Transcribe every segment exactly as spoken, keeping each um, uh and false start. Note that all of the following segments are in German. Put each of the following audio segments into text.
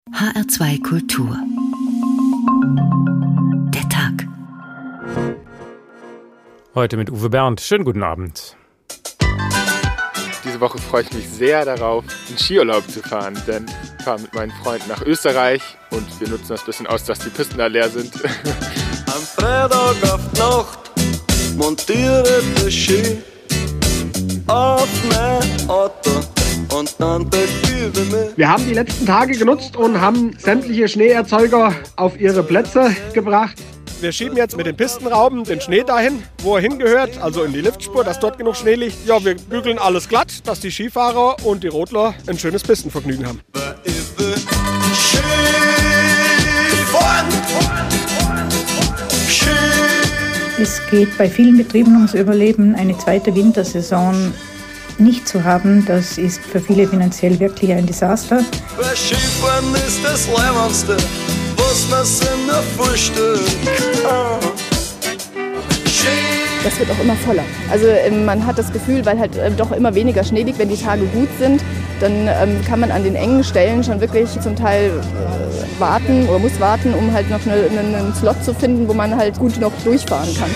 H R zwei Kultur. Der Tag. Heute mit Uwe Bernd. Schönen guten Abend. Diese Woche freue ich mich sehr darauf, in Skiurlaub zu fahren, denn ich fahre mit meinen Freunden nach Österreich und wir nutzen das ein bisschen aus, dass die Pisten da leer sind. Am Freitag auf die Nacht montiere den Ski auf mein Auto und dann begebe mich. Wir haben die letzten Tage genutzt und haben sämtliche Schneeerzeuger auf ihre Plätze gebracht. Wir schieben jetzt mit den Pistenrauben den Schnee dahin, wo er hingehört, also in die Liftspur, dass dort genug Schnee liegt. Ja, wir bügeln alles glatt, dass die Skifahrer und die Rodler ein schönes Pistenvergnügen haben. Es geht bei vielen Betrieben ums Überleben. Eine zweite Wintersaison nicht zu haben, das ist für viele finanziell wirklich ein Desaster. Bei Skifahren ist das Leibendste, was man sich nur vorstellt. Ah. Das wird auch immer voller. Also ähm, man hat das Gefühl, weil halt ähm, doch immer weniger Schnee liegt, wenn die Tage gut sind, dann ähm, kann man an den engen Stellen schon wirklich zum Teil äh, warten oder muss warten, um halt noch eine, eine, einen Slot zu finden, wo man halt gut noch durchfahren kann.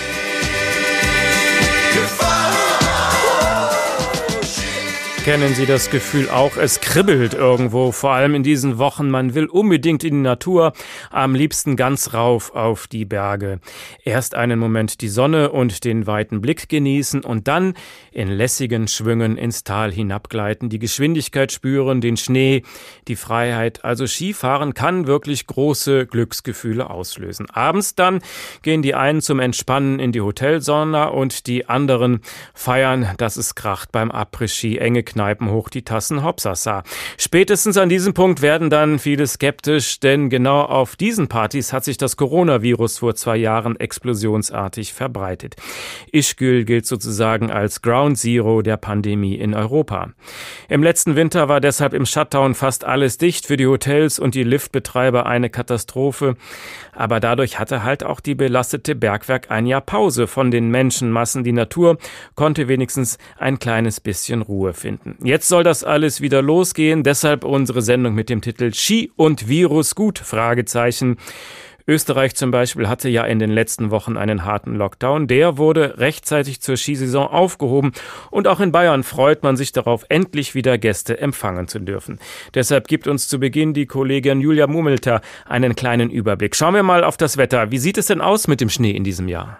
Kennen Sie das Gefühl auch? Es kribbelt irgendwo, vor allem in diesen Wochen. Man will unbedingt in die Natur, am liebsten ganz rauf auf die Berge. Erst einen Moment die Sonne und den weiten Blick genießen und dann in lässigen Schwüngen ins Tal hinabgleiten, die Geschwindigkeit spüren, den Schnee, die Freiheit. Also Skifahren kann wirklich große Glücksgefühle auslösen. Abends dann gehen die einen zum Entspannen in die Hotelsauna und die anderen feiern, dass es kracht beim Après-Ski, enge Kneipen hoch die Tassen, hopsasa. Spätestens an diesem Punkt werden dann viele skeptisch, denn genau auf diesen Partys hat sich das Coronavirus vor zwei Jahren explosionsartig verbreitet. Ischgl gilt sozusagen als Ground Zero der Pandemie in Europa. Im letzten Winter war deshalb im Shutdown fast alles dicht, für die Hotels und die Liftbetreiber eine Katastrophe. Aber dadurch hatte halt auch die belastete Bergwerk ein Jahr Pause von den Menschenmassen. Die Natur konnte wenigstens ein kleines bisschen Ruhe finden. Jetzt soll das alles wieder losgehen, deshalb unsere Sendung mit dem Titel Ski und Virus gut? Fragezeichen. Österreich zum Beispiel hatte ja in den letzten Wochen einen harten Lockdown. Der wurde rechtzeitig zur Skisaison aufgehoben und auch in Bayern freut man sich darauf, endlich wieder Gäste empfangen zu dürfen. Deshalb gibt uns zu Beginn die Kollegin Julia Mummelter einen kleinen Überblick. Schauen wir mal auf das Wetter. Wie sieht es denn aus mit dem Schnee in diesem Jahr?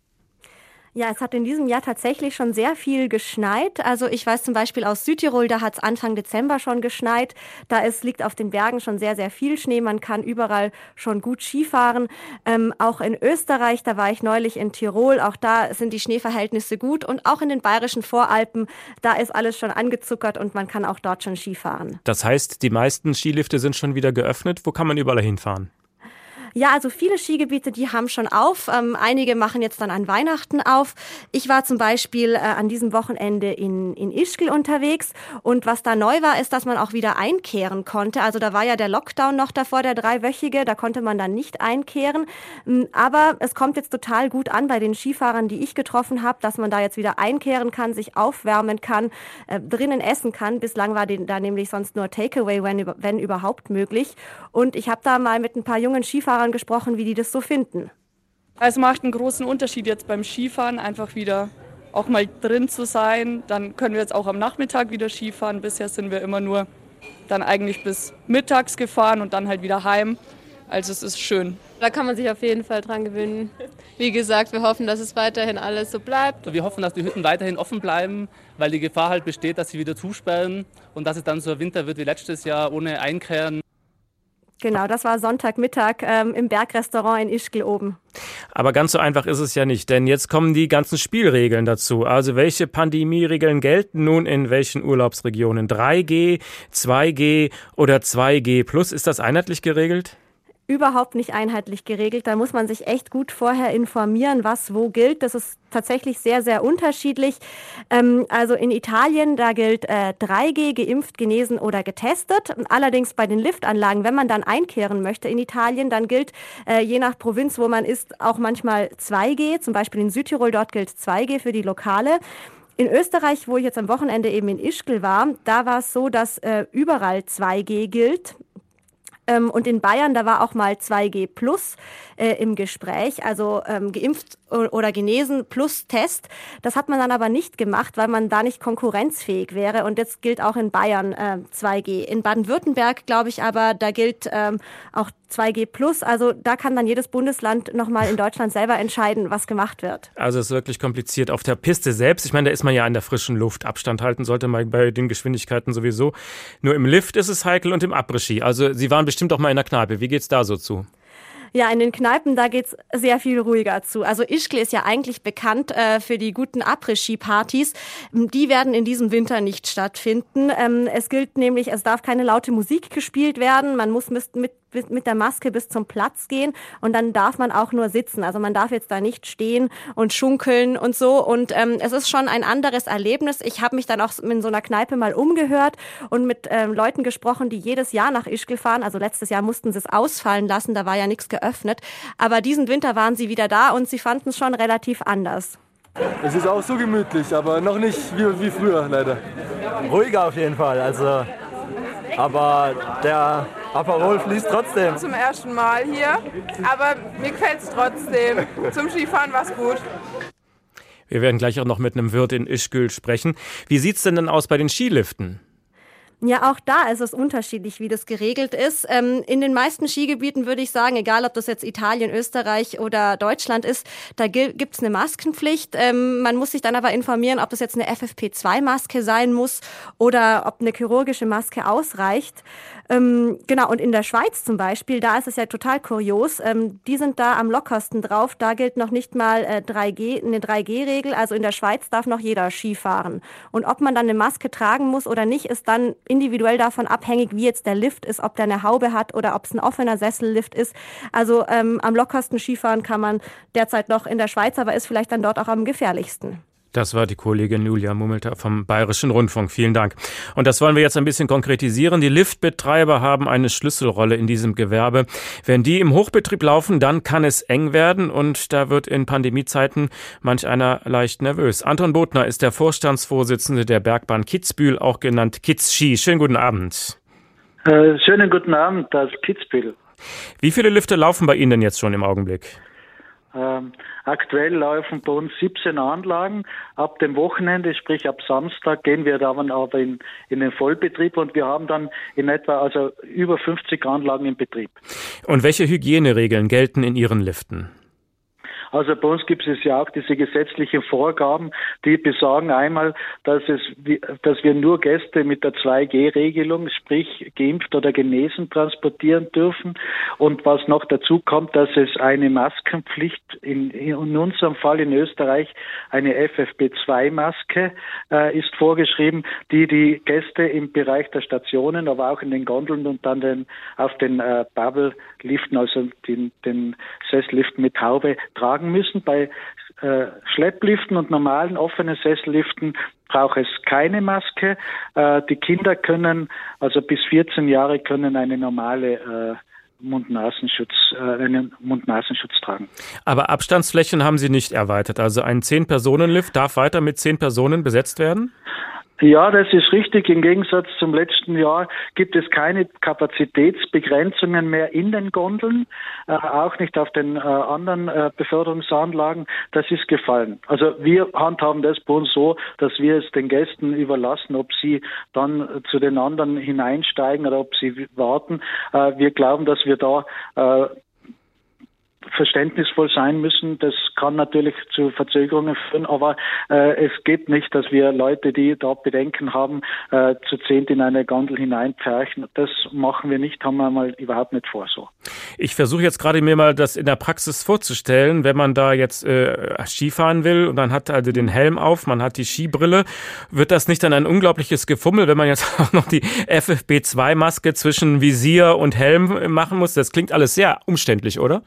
Ja, es hat in diesem Jahr tatsächlich schon sehr viel geschneit. Also ich weiß zum Beispiel aus Südtirol, da hat es Anfang Dezember schon geschneit. Da ist, liegt auf den Bergen schon sehr, sehr viel Schnee. Man kann überall schon gut Skifahren. Ähm, auch in Österreich, da war ich neulich in Tirol, auch da sind die Schneeverhältnisse gut. Und auch in den bayerischen Voralpen, da ist alles schon angezuckert und man kann auch dort schon Skifahren. Das heißt, die meisten Skilifte sind schon wieder geöffnet. Wo kann man überall hinfahren? Ja, also viele Skigebiete, die haben schon auf. Ähm, einige machen jetzt dann an Weihnachten auf. Ich war zum Beispiel äh, an diesem Wochenende in, in Ischgl unterwegs. Und was da neu war, ist, dass man auch wieder einkehren konnte. Also da war ja der Lockdown noch davor, der dreiwöchige. Da konnte man dann nicht einkehren. Aber es kommt jetzt total gut an bei den Skifahrern, die ich getroffen habe, dass man da jetzt wieder einkehren kann, sich aufwärmen kann, äh, drinnen essen kann. Bislang war den, da nämlich sonst nur Takeaway, wenn, wenn überhaupt möglich. Und ich habe da mal mit ein paar jungen Skifahrern gesprochen, wie die das so finden. Also macht einen großen Unterschied jetzt beim Skifahren, einfach wieder auch mal drin zu sein. Dann können wir jetzt auch am Nachmittag wieder Skifahren. Bisher sind wir immer nur dann eigentlich bis mittags gefahren und dann halt wieder heim. Also es ist schön. Da kann man sich auf jeden Fall dran gewöhnen. Wie gesagt, wir hoffen, dass es weiterhin alles so bleibt. Wir hoffen, dass die Hütten weiterhin offen bleiben, weil die Gefahr halt besteht, dass sie wieder zusperren und dass es dann so ein Winter wird wie letztes Jahr ohne Einkehren. Genau, das war Sonntagmittag ähm, im Bergrestaurant in Ischgl oben. Aber ganz so einfach ist es ja nicht, denn jetzt kommen die ganzen Spielregeln dazu. Also welche Pandemieregeln gelten nun in welchen Urlaubsregionen? drei G, zwei G oder zwei G plus, ist das einheitlich geregelt? Überhaupt nicht einheitlich geregelt. Da muss man sich echt gut vorher informieren, was wo gilt. Das ist tatsächlich sehr, sehr unterschiedlich. Ähm, also in Italien, da gilt äh, drei G, geimpft, genesen oder getestet. Allerdings bei den Liftanlagen, wenn man dann einkehren möchte in Italien, dann gilt äh, je nach Provinz, wo man ist, auch manchmal zwei G. Zum Beispiel in Südtirol, dort gilt zwei G für die Lokale. In Österreich, wo ich jetzt am Wochenende eben in Ischgl war, da war es so, dass äh, überall zwei G gilt. Ähm, und in Bayern, da war auch mal zwei G plus äh, im Gespräch, also ähm, geimpft oder genesen plus Test. Das hat man dann aber nicht gemacht, weil man da nicht konkurrenzfähig wäre. Und jetzt gilt auch in Bayern äh, zwei G. In Baden-Württemberg, glaube ich, aber da gilt ähm, auch zwei G plus. Also da kann dann jedes Bundesland nochmal in Deutschland selber entscheiden, was gemacht wird. Also es ist wirklich kompliziert. Auf der Piste selbst, ich meine, da ist man ja an der frischen Luft. Abstand halten sollte man bei den Geschwindigkeiten sowieso. Nur im Lift ist es heikel und im Après-Ski. Also Sie waren bestimmt auch mal in der Kneipe. Wie geht's da so zu? Ja, in den Kneipen, da geht's sehr viel ruhiger zu. Also Ischgl ist ja eigentlich bekannt äh, für die guten Après-Ski-Partys. Die werden in diesem Winter nicht stattfinden. Ähm, es gilt nämlich, es darf keine laute Musik gespielt werden. Man muss mit, mit, mit der Maske bis zum Platz gehen und dann darf man auch nur sitzen. Also man darf jetzt da nicht stehen und schunkeln und so. Und ähm, es ist schon ein anderes Erlebnis. Ich habe mich dann auch in so einer Kneipe mal umgehört und mit ähm, Leuten gesprochen, die jedes Jahr nach Ischgl fahren. Also letztes Jahr mussten sie es ausfallen lassen, da war ja nichts geöffnet. Aber diesen Winter waren sie wieder da und sie fanden es schon relativ anders. Es ist auch so gemütlich, aber noch nicht wie, wie früher, leider. Ruhiger auf jeden Fall, also, aber der Aperol fließt trotzdem. Zum ersten Mal hier, aber mir gefällt es trotzdem. Zum Skifahren war es gut. Wir werden gleich auch noch mit einem Wirt in Ischgl sprechen. Wie sieht's denn denn aus bei den Skiliften? Ja, auch da ist es unterschiedlich, wie das geregelt ist. Ähm, in den meisten Skigebieten würde ich sagen, egal ob das jetzt Italien, Österreich oder Deutschland ist, da gibt's eine Maskenpflicht. Ähm, man muss sich dann aber informieren, ob das jetzt eine F F P zwei Maske sein muss oder ob eine chirurgische Maske ausreicht. Ähm, genau, und in der Schweiz zum Beispiel, da ist es ja total kurios. Ähm, die sind da am lockersten drauf. Da gilt noch nicht mal äh, drei G, eine drei G Regel. Also in der Schweiz darf noch jeder Ski fahren. Und ob man dann eine Maske tragen muss oder nicht, ist dann individuell davon abhängig, wie jetzt der Lift ist, ob der eine Haube hat oder ob es ein offener Sessellift ist. Also ähm, am lockersten Skifahren kann man derzeit noch in der Schweiz, aber ist vielleicht dann dort auch am gefährlichsten. Das war die Kollegin Julia Mummelter vom Bayerischen Rundfunk. Vielen Dank. Und das wollen wir jetzt ein bisschen konkretisieren. Die Liftbetreiber haben eine Schlüsselrolle in diesem Gewerbe. Wenn die im Hochbetrieb laufen, dann kann es eng werden und da wird in Pandemiezeiten manch einer leicht nervös. Anton Bodner ist der Vorstandsvorsitzende der Bergbahn Kitzbühel, auch genannt Kitzski. Schönen guten Abend. Äh, schönen guten Abend aus Kitzbühel. Wie viele Lifte laufen bei Ihnen denn jetzt schon im Augenblick? Ähm, aktuell laufen bei uns siebzehn Anlagen. Ab dem Wochenende, sprich ab Samstag, gehen wir dann aber in, in den Vollbetrieb und wir haben dann in etwa also über fünfzig Anlagen im Betrieb. Und welche Hygieneregeln gelten in Ihren Liften? Also bei uns gibt es ja auch diese gesetzlichen Vorgaben, die besagen einmal, dass es, dass wir nur Gäste mit der zwei G Regelung, sprich geimpft oder genesen, transportieren dürfen. Und was noch dazu kommt, dass es eine Maskenpflicht, in, in unserem Fall in Österreich eine F F P zwei Maske äh, ist vorgeschrieben, die die Gäste im Bereich der Stationen, aber auch in den Gondeln und dann den, auf den äh, Bubble-Liften, also den, den Sessliften mit Haube, tragen müssen. Bei äh, Schleppliften und normalen offenen Sesselliften braucht es keine Maske. Äh, die Kinder können, also bis vierzehn Jahre, können eine normale äh, Mund-Nasenschutz, äh, einen Mund-Nasenschutz tragen. Aber Abstandsflächen haben Sie nicht erweitert. Also ein zehn-Personen-Lift darf weiter mit zehn Personen besetzt werden? Ja, das ist richtig. Im Gegensatz zum letzten Jahr gibt es keine Kapazitätsbegrenzungen mehr in den Gondeln, äh, auch nicht auf den äh, anderen äh, Beförderungsanlagen. Das ist gefallen. Also wir handhaben das bei uns so, dass wir es den Gästen überlassen, ob sie dann zu den anderen hineinsteigen oder ob sie warten. Äh, wir glauben, dass wir da äh, verständnisvoll sein müssen. Das kann natürlich zu Verzögerungen führen, aber äh, es geht nicht, dass wir Leute, die da Bedenken haben, äh, zu zehnt in eine Gondel hineinpferchen. Das machen wir nicht, haben wir mal überhaupt nicht vor so. Ich versuche jetzt gerade mir mal das in der Praxis vorzustellen, wenn man da jetzt äh, Skifahren will und man hat also den Helm auf, man hat die Skibrille, wird das nicht dann ein unglaubliches Gefummel, wenn man jetzt auch noch die F F P zwei Maske zwischen Visier und Helm machen muss? Das klingt alles sehr umständlich, oder?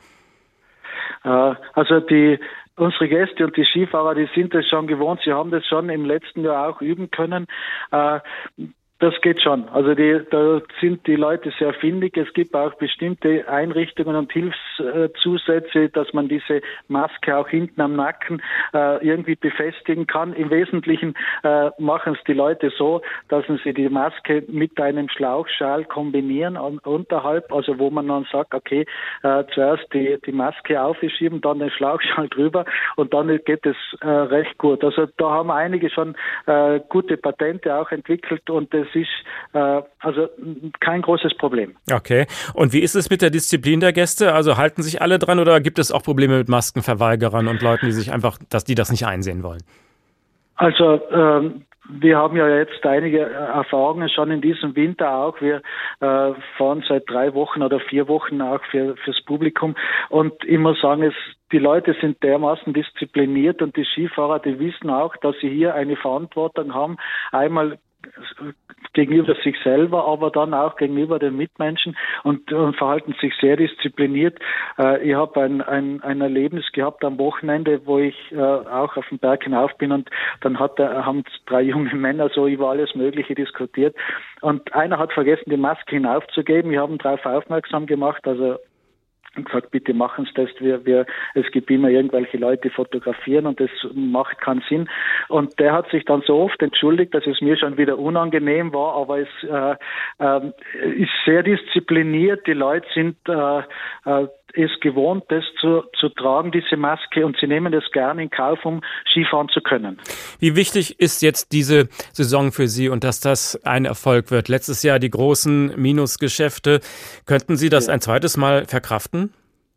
Also die unsere Gäste und die Skifahrer, die sind das schon gewohnt. Sie haben das schon im letzten Jahr auch üben können. Das geht schon. Also die, da sind die Leute sehr findig. Es gibt auch bestimmte Einrichtungen und Hilfszusätze, dass man diese Maske auch hinten am Nacken äh, irgendwie befestigen kann. Im Wesentlichen äh, machen es die Leute so, dass sie die Maske mit einem Schlauchschal kombinieren un- unterhalb, also wo man dann sagt, okay, äh, zuerst die, die Maske aufschieben, dann den Schlauchschal drüber und dann geht es äh, recht gut. Also da haben einige schon äh, gute Patente auch entwickelt und das ist äh, also kein großes Problem. Okay. Und wie ist es mit der Disziplin der Gäste? Also halten sich alle dran oder gibt es auch Probleme mit Maskenverweigerern und Leuten, die sich einfach, dass die das nicht einsehen wollen? Also ähm, wir haben ja jetzt einige Erfahrungen schon in diesem Winter auch. Wir äh, fahren seit drei Wochen oder vier Wochen auch für fürs Publikum und ich muss sagen, es die Leute sind dermaßen diszipliniert und die Skifahrer, die wissen auch, dass sie hier eine Verantwortung haben, einmal gegenüber sich selber, aber dann auch gegenüber den Mitmenschen und, und verhalten sich sehr diszipliniert. Äh, ich habe ein, ein, ein Erlebnis gehabt am Wochenende, wo ich äh, auch auf den Berg hinauf bin und dann hat, äh, haben drei junge Männer so über alles Mögliche diskutiert und einer hat vergessen, die Maske hinaufzugeben. Wir haben darauf aufmerksam gemacht, also und gesagt, bitte machen Sie das. Wir, wir, es gibt immer irgendwelche Leute, die fotografieren und das macht keinen Sinn. Und der hat sich dann so oft entschuldigt, dass es mir schon wieder unangenehm war, aber es äh, äh, ist sehr diszipliniert. Die Leute sind äh, äh, es gewohnt, das zu, zu tragen, diese Maske, und sie nehmen das gerne in Kauf, um Skifahren zu können. Wie wichtig ist jetzt diese Saison für Sie und dass das ein Erfolg wird? Letztes Jahr die großen Minusgeschäfte. Könnten Sie das ja. ein zweites Mal verkraften?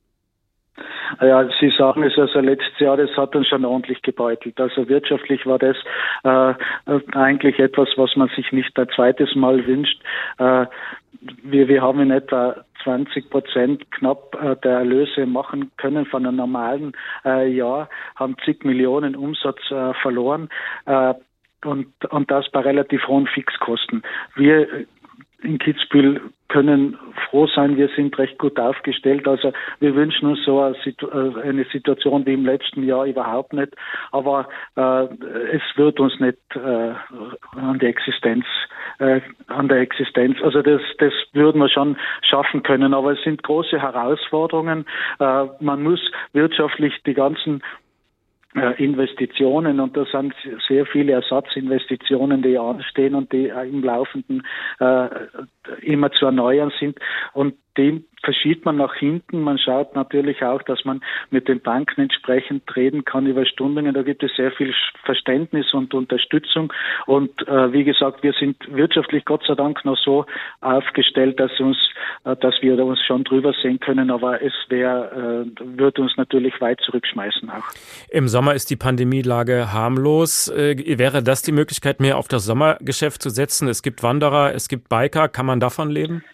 Ja, Sie sagen es, also letztes Jahr, das hat uns schon ordentlich gebeutelt. Also wirtschaftlich war das äh, eigentlich etwas, was man sich nicht ein zweites Mal wünscht. Äh, wir, wir haben in etwa zwanzig Prozent knapp äh, der Erlöse machen können von einem normalen äh, Jahr, haben zig Millionen Umsatz äh, verloren äh, und, und das bei relativ hohen Fixkosten. Wir in Kitzbühel können froh sein, wir sind recht gut aufgestellt. Also wir wünschen uns so eine, Situ- eine Situation wie im letzten Jahr überhaupt nicht. Aber äh, es wird uns nicht äh, an die Existenz, äh, an der Existenz. Also das, das würden wir schon schaffen können. Aber es sind große Herausforderungen. Äh, man muss wirtschaftlich die ganzen Investitionen, und da sind sehr viele Ersatzinvestitionen, die anstehen und die im Laufenden äh, immer zu erneuern sind, und dem verschiebt man nach hinten. Man schaut natürlich auch, dass man mit den Banken entsprechend reden kann über Stundungen. Da gibt es sehr viel Verständnis und Unterstützung. Und äh, wie gesagt, wir sind wirtschaftlich Gott sei Dank noch so aufgestellt, dass uns, äh, dass wir uns schon drüber sehen können. Aber es wäre, äh, würde uns natürlich weit zurückschmeißen auch. Im Sommer ist die Pandemielage harmlos. Äh, wäre das die Möglichkeit, mehr auf das Sommergeschäft zu setzen? Es gibt Wanderer, es gibt Biker. Kann man davon leben?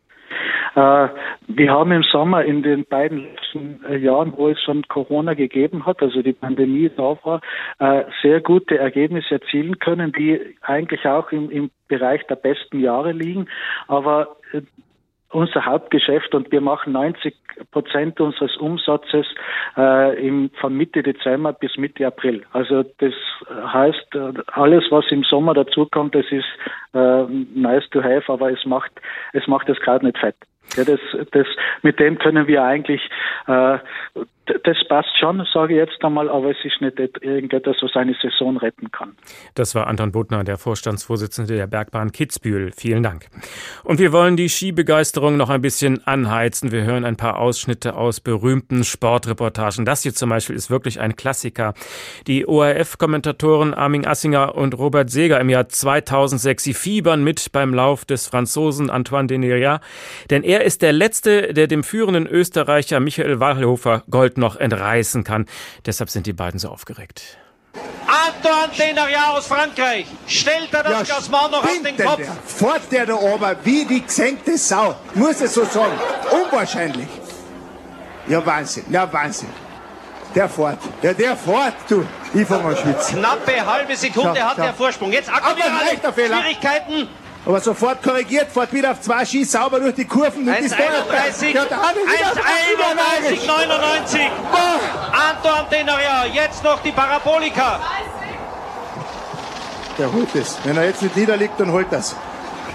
Wir haben im Sommer in den beiden letzten Jahren, wo es schon Corona gegeben hat, also die Pandemie da war, sehr gute Ergebnisse erzielen können, die eigentlich auch im, im Bereich der besten Jahre liegen. Aber unser Hauptgeschäft, und wir machen neunzig Prozent unseres Umsatzes äh, im, von Mitte Dezember bis Mitte April. Also das heißt, alles, was im Sommer dazukommt, das ist äh, nice to have, aber es macht es macht das gerade nicht fett. Ja, das, das, mit dem können wir eigentlich, äh, das passt schon, sage ich jetzt einmal, aber es ist nicht irgendetwas, was eine Saison retten kann. Das war Anton Buttner, der Vorstandsvorsitzende der Bergbahn Kitzbühel. Vielen Dank. Und wir wollen die Skibegeisterung noch ein bisschen anheizen. Wir hören ein paar Ausschnitte aus berühmten Sportreportagen. Das hier zum Beispiel ist wirklich ein Klassiker. Die O R F-Kommentatoren Armin Assinger und Robert Seger im Jahr zweitausendsechs. Sie fiebern mit beim Lauf des Franzosen Antoine Deneria, denn er ist der Letzte, der dem führenden Österreicher Michael Wallhofer Gold noch entreißen kann. Deshalb sind die beiden so aufgeregt. Antoine Deneria aus Frankreich. Stellt er das ja, Klassement noch auf den Kopf? Der. Fährt der da oben wie die gesenkte Sau. Muss es so sagen. Unwahrscheinlich. Ja, Wahnsinn. Ja, Wahnsinn. Der fährt. Ja, der fährt, du. Ich fange an schwitzen. Knappe halbe Sekunde schau, hat schau. der Vorsprung. Jetzt aktuelle Schwierigkeiten. Aber sofort korrigiert, fährt wieder auf zwei Ski sauber durch die Kurven. eins einunddreißig, eins einunddreißig neunundneunzig. Antoine Deneria, jetzt noch die Parabolika. Der holt es. Wenn er jetzt nicht niederliegt, dann holt das.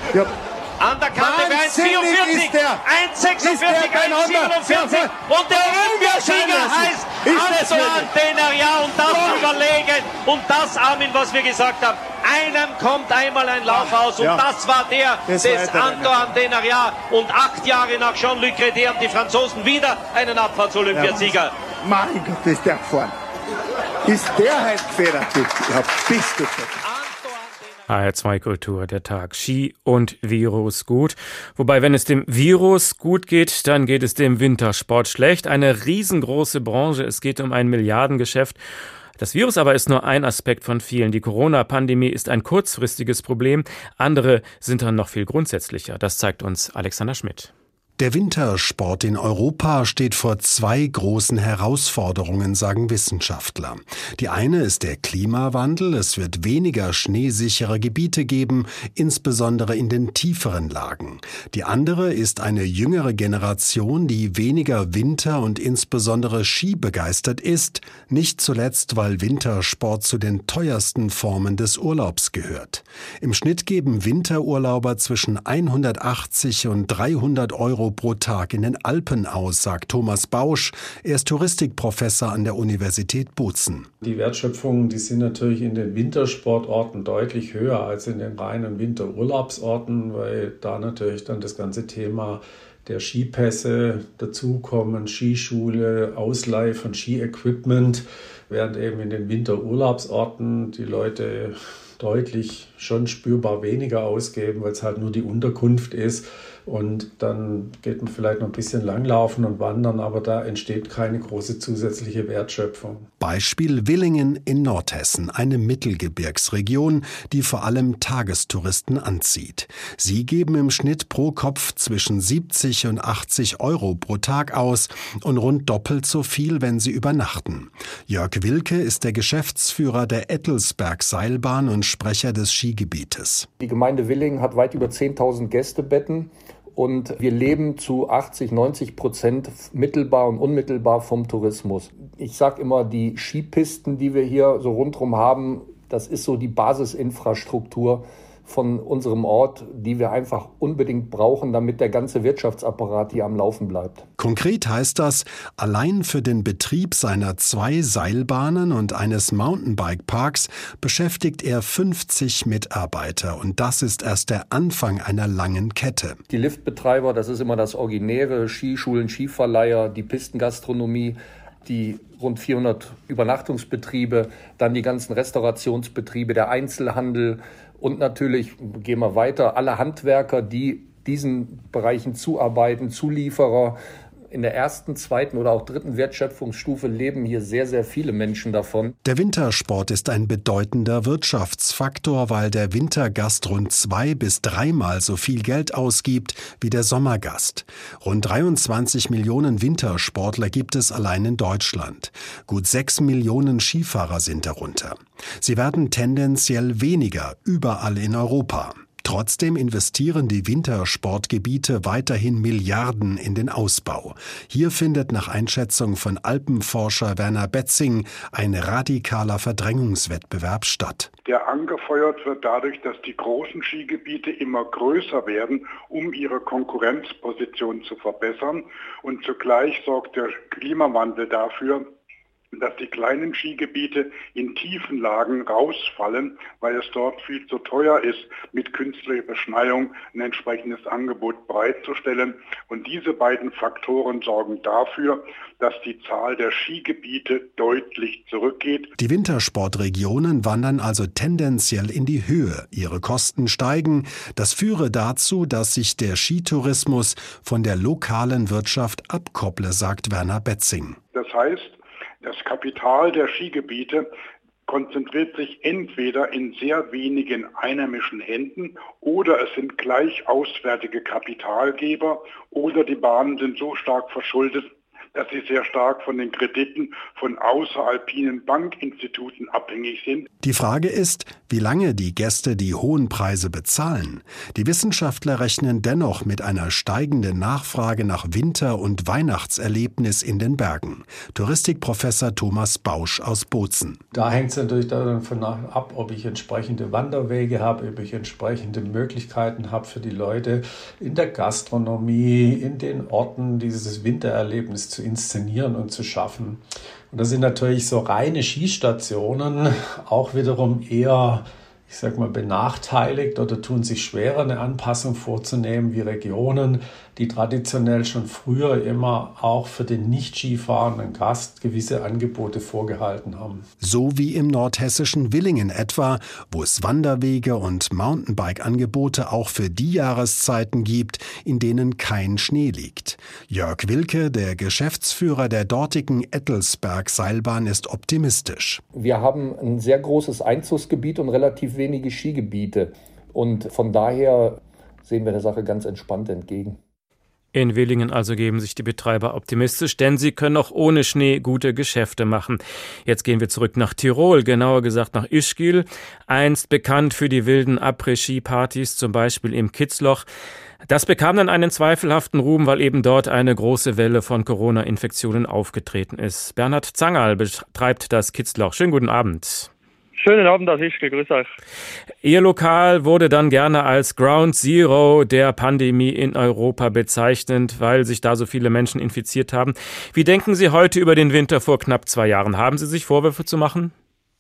Ja. An der Kante für eins Komma vierundvierzig, eins Komma sechsundvierzig, eins Komma siebenundvierzig und der Olympiasieger heißt Antoine Denaria und das überlegen und das, Armin, was wir gesagt haben, einem kommt einmal ein Lauf aus und ja. das war der das des Antoine Denaria und acht Jahre nach Jean-Luc Redé haben die Franzosen wieder einen Abfahrts-Olympiasieger. Ja. Mein Gott, ist der vorne. Ist der halt gefedert? Ja, bist du A R zwei Kultur, der Tag Ski und Virus gut. Wobei, wenn es dem Virus gut geht, dann geht es dem Wintersport schlecht. Eine riesengroße Branche, es geht um ein Milliardengeschäft. Das Virus aber ist nur ein Aspekt von vielen. Die Corona-Pandemie ist ein kurzfristiges Problem. Andere sind dann noch viel grundsätzlicher. Das zeigt uns Alexander Schmidt. Der Wintersport in Europa steht vor zwei großen Herausforderungen, sagen Wissenschaftler. Die eine ist der Klimawandel. Es wird weniger schneesichere Gebiete geben, insbesondere in den tieferen Lagen. Die andere ist eine jüngere Generation, die weniger Winter- und insbesondere Ski begeistert ist, nicht zuletzt, weil Wintersport zu den teuersten Formen des Urlaubs gehört. Im Schnitt geben Winterurlauber zwischen hundertachtzig und dreihundert Euro pro Tag in den Alpen aus, sagt Thomas Bausch. Er ist Touristikprofessor an der Universität Bozen. Die Wertschöpfungen, die sind natürlich in den Wintersportorten deutlich höher als in den reinen Winterurlaubsorten, weil da natürlich dann das ganze Thema der Skipässe dazukommen, Skischule, Ausleih von Ski-Equipment, während eben in den Winterurlaubsorten die Leute deutlich schon spürbar weniger ausgeben, weil es halt nur die Unterkunft ist. Und dann geht man vielleicht noch ein bisschen langlaufen und wandern, aber da entsteht keine große zusätzliche Wertschöpfung. Beispiel Willingen in Nordhessen, eine Mittelgebirgsregion, die vor allem Tagestouristen anzieht. Sie geben im Schnitt pro Kopf zwischen siebzig und achtzig Euro pro Tag aus und rund doppelt so viel, wenn sie übernachten. Jörg Wilke ist der Geschäftsführer der Ettelsberg-Seilbahn und Sprecher des Skigebietes. Die Gemeinde Willingen hat weit über zehntausend Gästebetten. Und wir leben zu achtzig, neunzig Prozent mittelbar und unmittelbar vom Tourismus. Ich sage immer, die Skipisten, die wir hier so rundherum haben, das ist so die Basisinfrastruktur von unserem Ort, die wir einfach unbedingt brauchen, damit der ganze Wirtschaftsapparat hier am Laufen bleibt. Konkret heißt das, allein für den Betrieb seiner zwei Seilbahnen und eines Mountainbike-Parks beschäftigt er fünfzig Mitarbeiter. Und das ist erst der Anfang einer langen Kette. Die Liftbetreiber, das ist immer das Originäre, Skischulen, Skiverleiher, die Pistengastronomie, die rund vierhundert Übernachtungsbetriebe, dann die ganzen Restaurationsbetriebe, der Einzelhandel und natürlich, gehen wir weiter, alle Handwerker, die diesen Bereichen zuarbeiten, Zulieferer. In der ersten, zweiten oder auch dritten Wertschöpfungsstufe leben hier sehr, sehr viele Menschen davon. Der Wintersport ist ein bedeutender Wirtschaftsfaktor, weil der Wintergast rund zwei- bis dreimal so viel Geld ausgibt wie der Sommergast. Rund dreiundzwanzig Millionen Wintersportler gibt es allein in Deutschland. Gut sechs Millionen Skifahrer sind darunter. Sie werden tendenziell weniger überall in Europa. Trotzdem investieren die Wintersportgebiete weiterhin Milliarden in den Ausbau. Hier findet nach Einschätzung von Alpenforscher Werner Betzing ein radikaler Verdrängungswettbewerb statt. Der angefeuert wird dadurch, dass die großen Skigebiete immer größer werden, um ihre Konkurrenzposition zu verbessern. Und zugleich sorgt der Klimawandel dafür, dass die kleinen Skigebiete in tiefen Lagen rausfallen, weil es dort viel zu teuer ist, mit künstlicher Beschneiung ein entsprechendes Angebot bereitzustellen. Und diese beiden Faktoren sorgen dafür, dass die Zahl der Skigebiete deutlich zurückgeht. Die Wintersportregionen wandern also tendenziell in die Höhe. Ihre Kosten steigen. Das führe dazu, dass sich der Skitourismus von der lokalen Wirtschaft abkopple, sagt Werner Betzing. Das heißt, das Kapital der Skigebiete konzentriert sich entweder in sehr wenigen einheimischen Händen oder es sind gleich auswärtige Kapitalgeber oder die Bahnen sind so stark verschuldet, dass sie sehr stark von den Krediten von außeralpinen Bankinstituten abhängig sind. Die Frage ist, wie lange die Gäste die hohen Preise bezahlen. Die Wissenschaftler rechnen dennoch mit einer steigenden Nachfrage nach Winter- und Weihnachtserlebnis in den Bergen. Touristikprofessor Thomas Bausch aus Bozen. Da hängt es natürlich davon ab, ob ich entsprechende Wanderwege habe, ob ich entsprechende Möglichkeiten habe für die Leute in der Gastronomie, in den Orten dieses Wintererlebnis zu inszenieren und zu schaffen. Und das sind natürlich so reine Skistationen auch wiederum eher, ich sag mal, benachteiligt oder tun sich schwerer, eine Anpassung vorzunehmen wie Regionen, die traditionell schon früher immer auch für den nicht skifahrenden Gast gewisse Angebote vorgehalten haben. So wie im nordhessischen Villingen etwa, wo es Wanderwege und Mountainbike-Angebote auch für die Jahreszeiten gibt, in denen kein Schnee liegt. Jörg Wilke, der Geschäftsführer der dortigen Ettelsberg-Seilbahn, ist optimistisch. Wir haben ein sehr großes Einzugsgebiet und relativ wenige Skigebiete. Und von daher sehen wir der Sache ganz entspannt entgegen. In Villingen also geben sich die Betreiber optimistisch, denn sie können auch ohne Schnee gute Geschäfte machen. Jetzt gehen wir zurück nach Tirol, genauer gesagt nach Ischgl, einst bekannt für die wilden Après-Ski-Partys, zum Beispiel im Kitzloch. Das bekam dann einen zweifelhaften Ruhm, weil eben dort eine große Welle von Corona-Infektionen aufgetreten ist. Bernhard Zangerl betreibt das Kitzloch. Schönen guten Abend. Schönen Abend aus Ischgl, grüß euch. Ihr Lokal wurde dann gerne als Ground Zero der Pandemie in Europa bezeichnet, weil sich da so viele Menschen infiziert haben. Wie denken Sie heute über den Winter vor knapp zwei Jahren? Haben Sie sich Vorwürfe zu machen?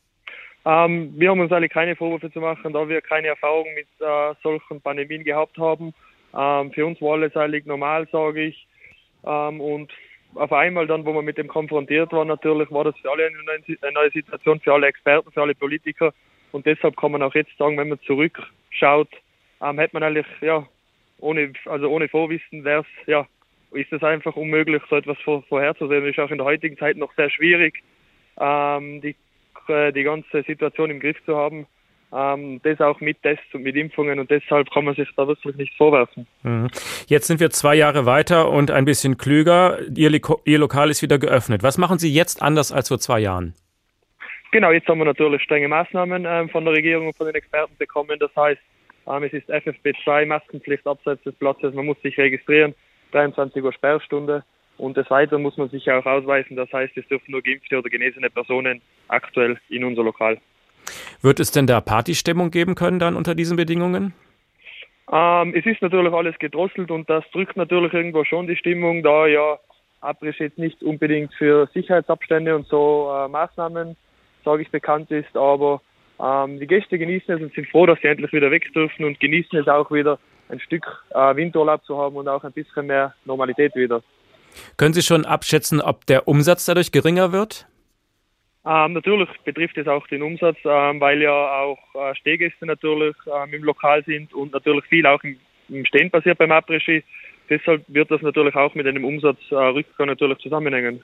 Ähm, wir haben uns eigentlich keine Vorwürfe zu machen, da wir keine Erfahrung mit äh, solchen Pandemien gehabt haben. Ähm, für uns war alles eigentlich normal, sage ich. Ähm, und auf einmal dann, wo man mit dem konfrontiert war, natürlich war das für alle eine neue Situation, für alle Experten, für alle Politiker. Und deshalb kann man auch jetzt sagen, wenn man zurückschaut, ähm, hätte man eigentlich, ja, ohne, also ohne Vorwissen wäre es, ja, ist es einfach unmöglich, so etwas vor, vorherzusehen. Es ist auch in der heutigen Zeit noch sehr schwierig, ähm, die, die ganze Situation im Griff zu haben. Ähm, das auch mit Tests und mit Impfungen, und deshalb kann man sich da wirklich nicht vorwerfen. Jetzt sind wir zwei Jahre weiter und ein bisschen klüger. Ihr, Liko- Ihr Lokal ist wieder geöffnet. Was machen Sie jetzt anders als vor zwei Jahren? Genau, jetzt haben wir natürlich strenge Maßnahmen ähm, von der Regierung und von den Experten bekommen. Das heißt, ähm, es ist F F P zwei, Maskenpflicht abseits des Platzes, man muss sich registrieren, dreiundzwanzig Uhr Sperrstunde. Und des Weiteren muss man sich auch ausweisen. Das heißt, es dürfen nur geimpfte oder genesene Personen aktuell in unser Lokal. Wird es denn da Partystimmung geben können dann unter diesen Bedingungen? Ähm, es ist natürlich alles gedrosselt und das drückt natürlich irgendwo schon die Stimmung, da ja Après-Ski jetzt nicht unbedingt für Sicherheitsabstände und so äh, Maßnahmen, sage ich, bekannt ist, aber ähm, die Gäste genießen es und sind froh, dass sie endlich wieder weg dürfen und genießen es auch wieder, ein Stück äh, Winterurlaub zu haben und auch ein bisschen mehr Normalität wieder. Können Sie schon abschätzen, ob der Umsatz dadurch geringer wird? Ähm, natürlich betrifft es auch den Umsatz, ähm, weil ja auch äh, Stehgäste natürlich ähm, im Lokal sind und natürlich viel auch im, im Stehen passiert beim Après-Ski. Deshalb wird das natürlich auch mit einem Umsatzrückgang äh, natürlich zusammenhängen.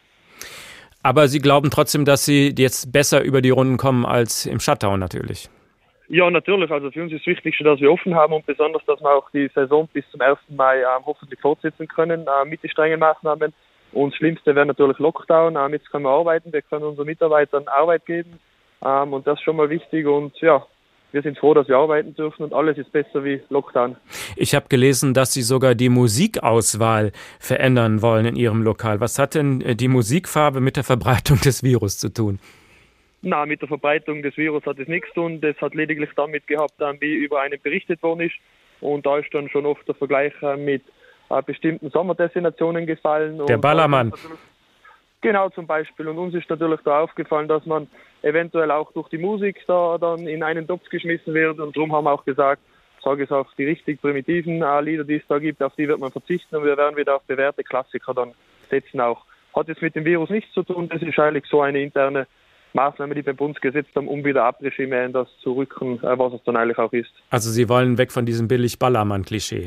Aber Sie glauben trotzdem, dass Sie jetzt besser über die Runden kommen als im Shutdown natürlich? Ja, natürlich. Also für uns ist das Wichtigste, dass wir offen haben und besonders, dass wir auch die Saison bis zum ersten Mai äh, hoffentlich fortsetzen können äh, mit den strengen Maßnahmen. Und das Schlimmste wäre natürlich Lockdown. Ähm, jetzt können wir arbeiten, wir können unseren Mitarbeitern Arbeit geben. Ähm, und das ist schon mal wichtig. Und ja, wir sind froh, dass wir arbeiten dürfen und alles ist besser wie Lockdown. Ich habe gelesen, dass Sie sogar die Musikauswahl verändern wollen in Ihrem Lokal. Was hat denn die Musikfarbe mit der Verbreitung des Virus zu tun? Na, mit der Verbreitung des Virus hat es nichts zu tun. Das hat lediglich damit gehabt, wie über einen berichtet worden ist. Und da ist dann schon oft der Vergleich mit äh, bestimmten Sommerdestinationen gefallen. Der und Ballermann. Genau, zum Beispiel. Und uns ist natürlich da aufgefallen, dass man eventuell auch durch die Musik da dann in einen Topf geschmissen wird. Und darum haben wir auch gesagt, sage ich auf die richtig primitiven äh, Lieder, die es da gibt, auf die wird man verzichten und wir werden wieder auf bewährte Klassiker dann setzen auch. Hat jetzt mit dem Virus nichts zu tun, das ist eigentlich so eine interne Maßnahme, die beim Bund gesetzt haben, um wieder Après-Ski mehr in das zu rücken, äh, was es dann eigentlich auch ist. Also Sie wollen weg von diesem Billig-Ballermann-Klischee?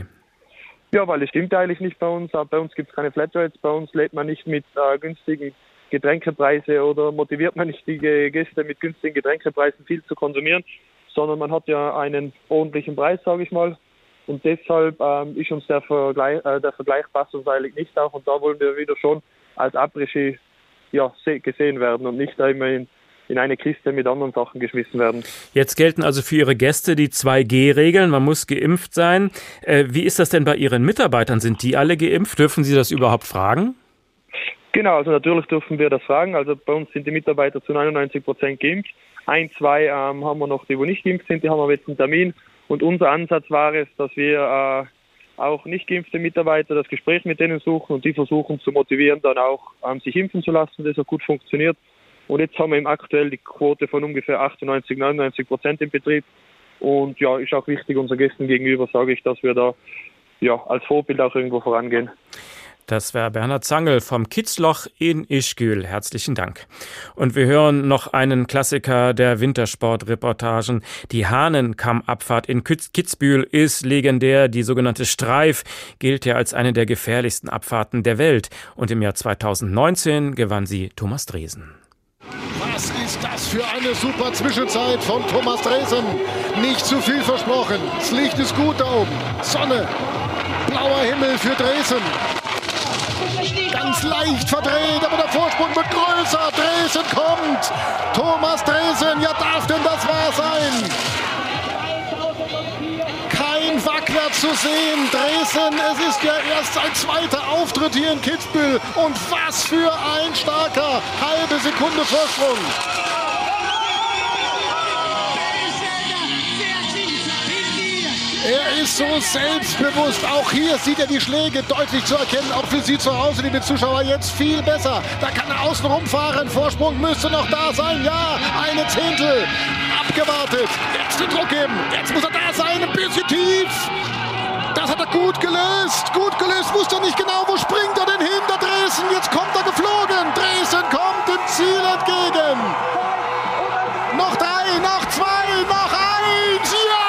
Ja, weil es stimmt eigentlich nicht bei uns. Bei uns gibt es keine Flatrates, bei uns lädt man nicht mit äh, günstigen Getränkepreise oder motiviert man nicht die Gäste mit günstigen Getränkepreisen viel zu konsumieren, sondern man hat ja einen ordentlichen Preis, sage ich mal. Und deshalb ähm, ist uns der Vergleich, äh, der Vergleich passt uns eigentlich nicht auch. Und da wollen wir wieder schon als Après-Ski ja, gesehen werden und nicht da immer in, in eine Kiste mit anderen Sachen geschmissen werden. Jetzt gelten also für Ihre Gäste die zwei G Regeln. Man muss geimpft sein. Äh, wie ist das denn bei Ihren Mitarbeitern? Sind die alle geimpft? Dürfen Sie das überhaupt fragen? Genau, also natürlich dürfen wir das fragen. Also bei uns sind die Mitarbeiter zu neunundneunzig Prozent geimpft. Ein, zwei ähm, haben wir noch, die wo nicht geimpft sind, die haben wir jetzt einen Termin. Und unser Ansatz war es, dass wir äh, auch nicht geimpfte Mitarbeiter das Gespräch mit denen suchen und die versuchen zu motivieren, dann auch ähm, sich impfen zu lassen. Das hat gut funktioniert. Und jetzt haben wir eben aktuell die Quote von ungefähr achtundneunzig, neunundneunzig Prozent im Betrieb. Und ja, ist auch wichtig unseren Gästen gegenüber, sage ich, dass wir da ja als Vorbild auch irgendwo vorangehen. Das war Bernhard Zangel vom Kitzloch in Ischgl. Herzlichen Dank. Und wir hören noch einen Klassiker der Wintersportreportagen. Die Hahnenkammabfahrt in Kitzbühel ist legendär. Die sogenannte Streif gilt ja als eine der gefährlichsten Abfahrten der Welt. Und im Jahr zweitausendneunzehn gewann sie Thomas Dresen. Was ist das für eine super Zwischenzeit von Thomas Dresen? Nicht zu viel versprochen. Das Licht ist gut da oben. Sonne, blauer Himmel für Dresen. Ganz leicht verdreht, aber der Vorsprung wird größer. Dresen kommt. Thomas Dresen, ja darf denn das wahr sein? Kein Wackler zu sehen. Dresen, es ist ja erst sein zweiter Auftritt hier in Kitzbühel. Und was für ein starker halbe Sekunde Vorsprung. Er ist so selbstbewusst. Auch hier sieht er die Schläge deutlich zu erkennen. Auch für Sie zu Hause, liebe Zuschauer, jetzt viel besser. Da kann er außen rumfahren. Vorsprung müsste noch da sein. Ja, eine Zehntel. Abgewartet. Jetzt den Druck geben. Jetzt muss er da sein. Ein bisschen tief. Das hat er gut gelöst. Gut gelöst. Wusste er nicht genau, wo springt er denn hin. Der Dresen. Jetzt kommt er geflogen. Dresen kommt dem Ziel entgegen. Noch drei, noch zwei, noch eins. Ja!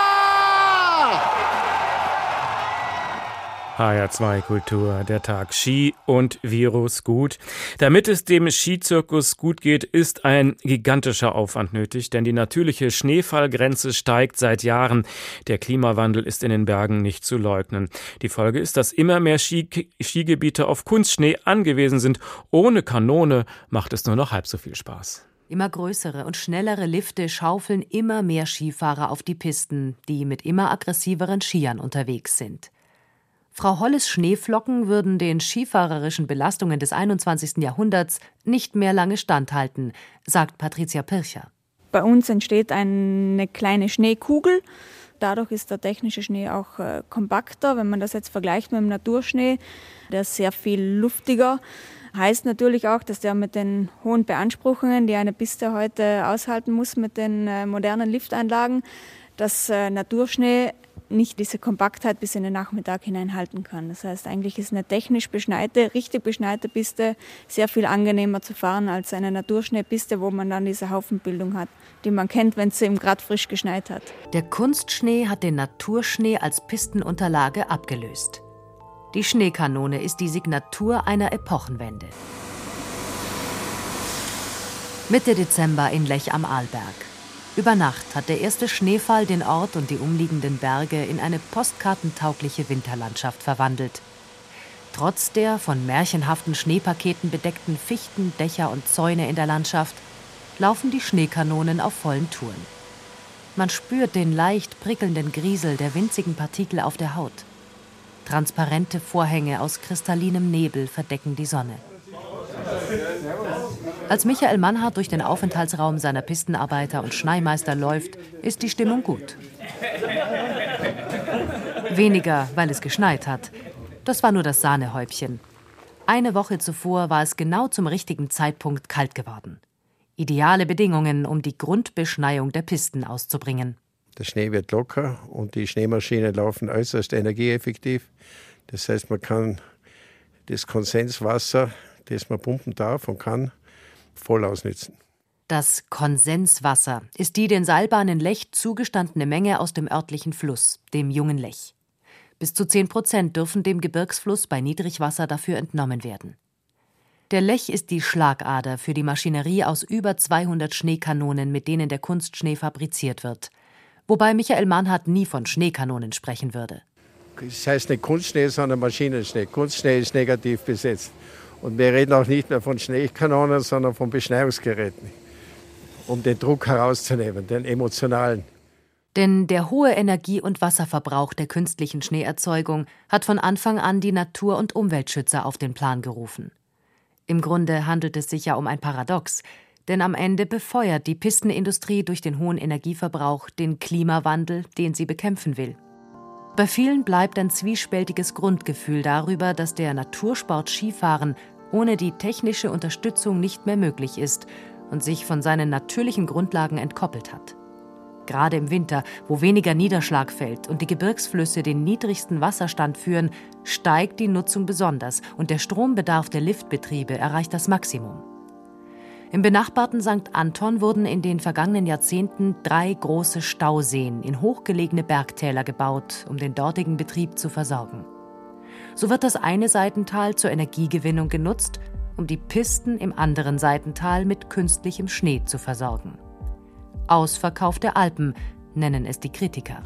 H R zwei Kultur, der Tag Ski und Virus gut. Damit es dem Skizirkus gut geht, ist ein gigantischer Aufwand nötig, denn die natürliche Schneefallgrenze steigt seit Jahren. Der Klimawandel ist in den Bergen nicht zu leugnen. Die Folge ist, dass immer mehr Ski- Skigebiete auf Kunstschnee angewiesen sind. Ohne Kanone macht es nur noch halb so viel Spaß. Immer größere und schnellere Lifte schaufeln immer mehr Skifahrer auf die Pisten, die mit immer aggressiveren Skiern unterwegs sind. Frau Holles Schneeflocken würden den skifahrerischen Belastungen des einundzwanzigsten Jahrhunderts nicht mehr lange standhalten, sagt Patricia Pircher. Bei uns entsteht eine kleine Schneekugel. Dadurch ist der technische Schnee auch äh, kompakter. Wenn man das jetzt vergleicht mit dem Naturschnee, der ist sehr viel luftiger. Heißt natürlich auch, dass der mit den hohen Beanspruchungen, die eine Piste heute aushalten muss mit den äh, modernen Liftanlagen, dass äh, Naturschnee nicht diese Kompaktheit bis in den Nachmittag hineinhalten kann. Das heißt, eigentlich ist eine technisch beschneite, richtig beschneite Piste sehr viel angenehmer zu fahren als eine Naturschneepiste, wo man dann diese Haufenbildung hat, die man kennt, wenn es eben gerade frisch geschneit hat. Der Kunstschnee hat den Naturschnee als Pistenunterlage abgelöst. Die Schneekanone ist die Signatur einer Epochenwende. Mitte Dezember in Lech am Arlberg. Über Nacht hat der erste Schneefall den Ort und die umliegenden Berge in eine postkartentaugliche Winterlandschaft verwandelt. Trotz der von märchenhaften Schneepaketen bedeckten Fichten, Dächer und Zäune in der Landschaft laufen die Schneekanonen auf vollen Touren. Man spürt den leicht prickelnden Griesel der winzigen Partikel auf der Haut. Transparente Vorhänge aus kristallinem Nebel verdecken die Sonne. Als Michael Mannhardt durch den Aufenthaltsraum seiner Pistenarbeiter und Schneimeister läuft, ist die Stimmung gut. Weniger, weil es geschneit hat. Das war nur das Sahnehäubchen. Eine Woche zuvor war es genau zum richtigen Zeitpunkt kalt geworden. Ideale Bedingungen, um die Grundbeschneiung der Pisten auszubringen. Der Schnee wird locker und die Schneemaschinen laufen äußerst energieeffektiv. Das heißt, man kann das Konsenswasser, das man pumpen darf und kann, voll ausnützen. Das Konsenswasser ist die den Seilbahnen Lech zugestandene Menge aus dem örtlichen Fluss, dem Jungen Lech. Bis zu zehn Prozent dürfen dem Gebirgsfluss bei Niedrigwasser dafür entnommen werden. Der Lech ist die Schlagader für die Maschinerie aus über zweihundert Schneekanonen, mit denen der Kunstschnee fabriziert wird. Wobei Michael Mannhardt nie von Schneekanonen sprechen würde. Das heißt nicht Kunstschnee, sondern Maschinenschnee. Kunstschnee ist negativ besetzt. Und wir reden auch nicht mehr von Schneekanonen, sondern von Beschneiungsgeräten, um den Druck herauszunehmen, den emotionalen. Denn der hohe Energie- und Wasserverbrauch der künstlichen Schneeerzeugung hat von Anfang an die Natur- und Umweltschützer auf den Plan gerufen. Im Grunde handelt es sich ja um ein Paradox, denn am Ende befeuert die Pistenindustrie durch den hohen Energieverbrauch den Klimawandel, den sie bekämpfen will. Bei vielen bleibt ein zwiespältiges Grundgefühl darüber, dass der Natursport Skifahren ohne die technische Unterstützung nicht mehr möglich ist und sich von seinen natürlichen Grundlagen entkoppelt hat. Gerade im Winter, wo weniger Niederschlag fällt und die Gebirgsflüsse den niedrigsten Wasserstand führen, steigt die Nutzung besonders und der Strombedarf der Liftbetriebe erreicht das Maximum. Im benachbarten Sankt Anton wurden in den vergangenen Jahrzehnten drei große Stauseen in hochgelegene Bergtäler gebaut, um den dortigen Betrieb zu versorgen. So wird das eine Seitental zur Energiegewinnung genutzt, um die Pisten im anderen Seitental mit künstlichem Schnee zu versorgen. Ausverkauf der Alpen nennen es die Kritiker.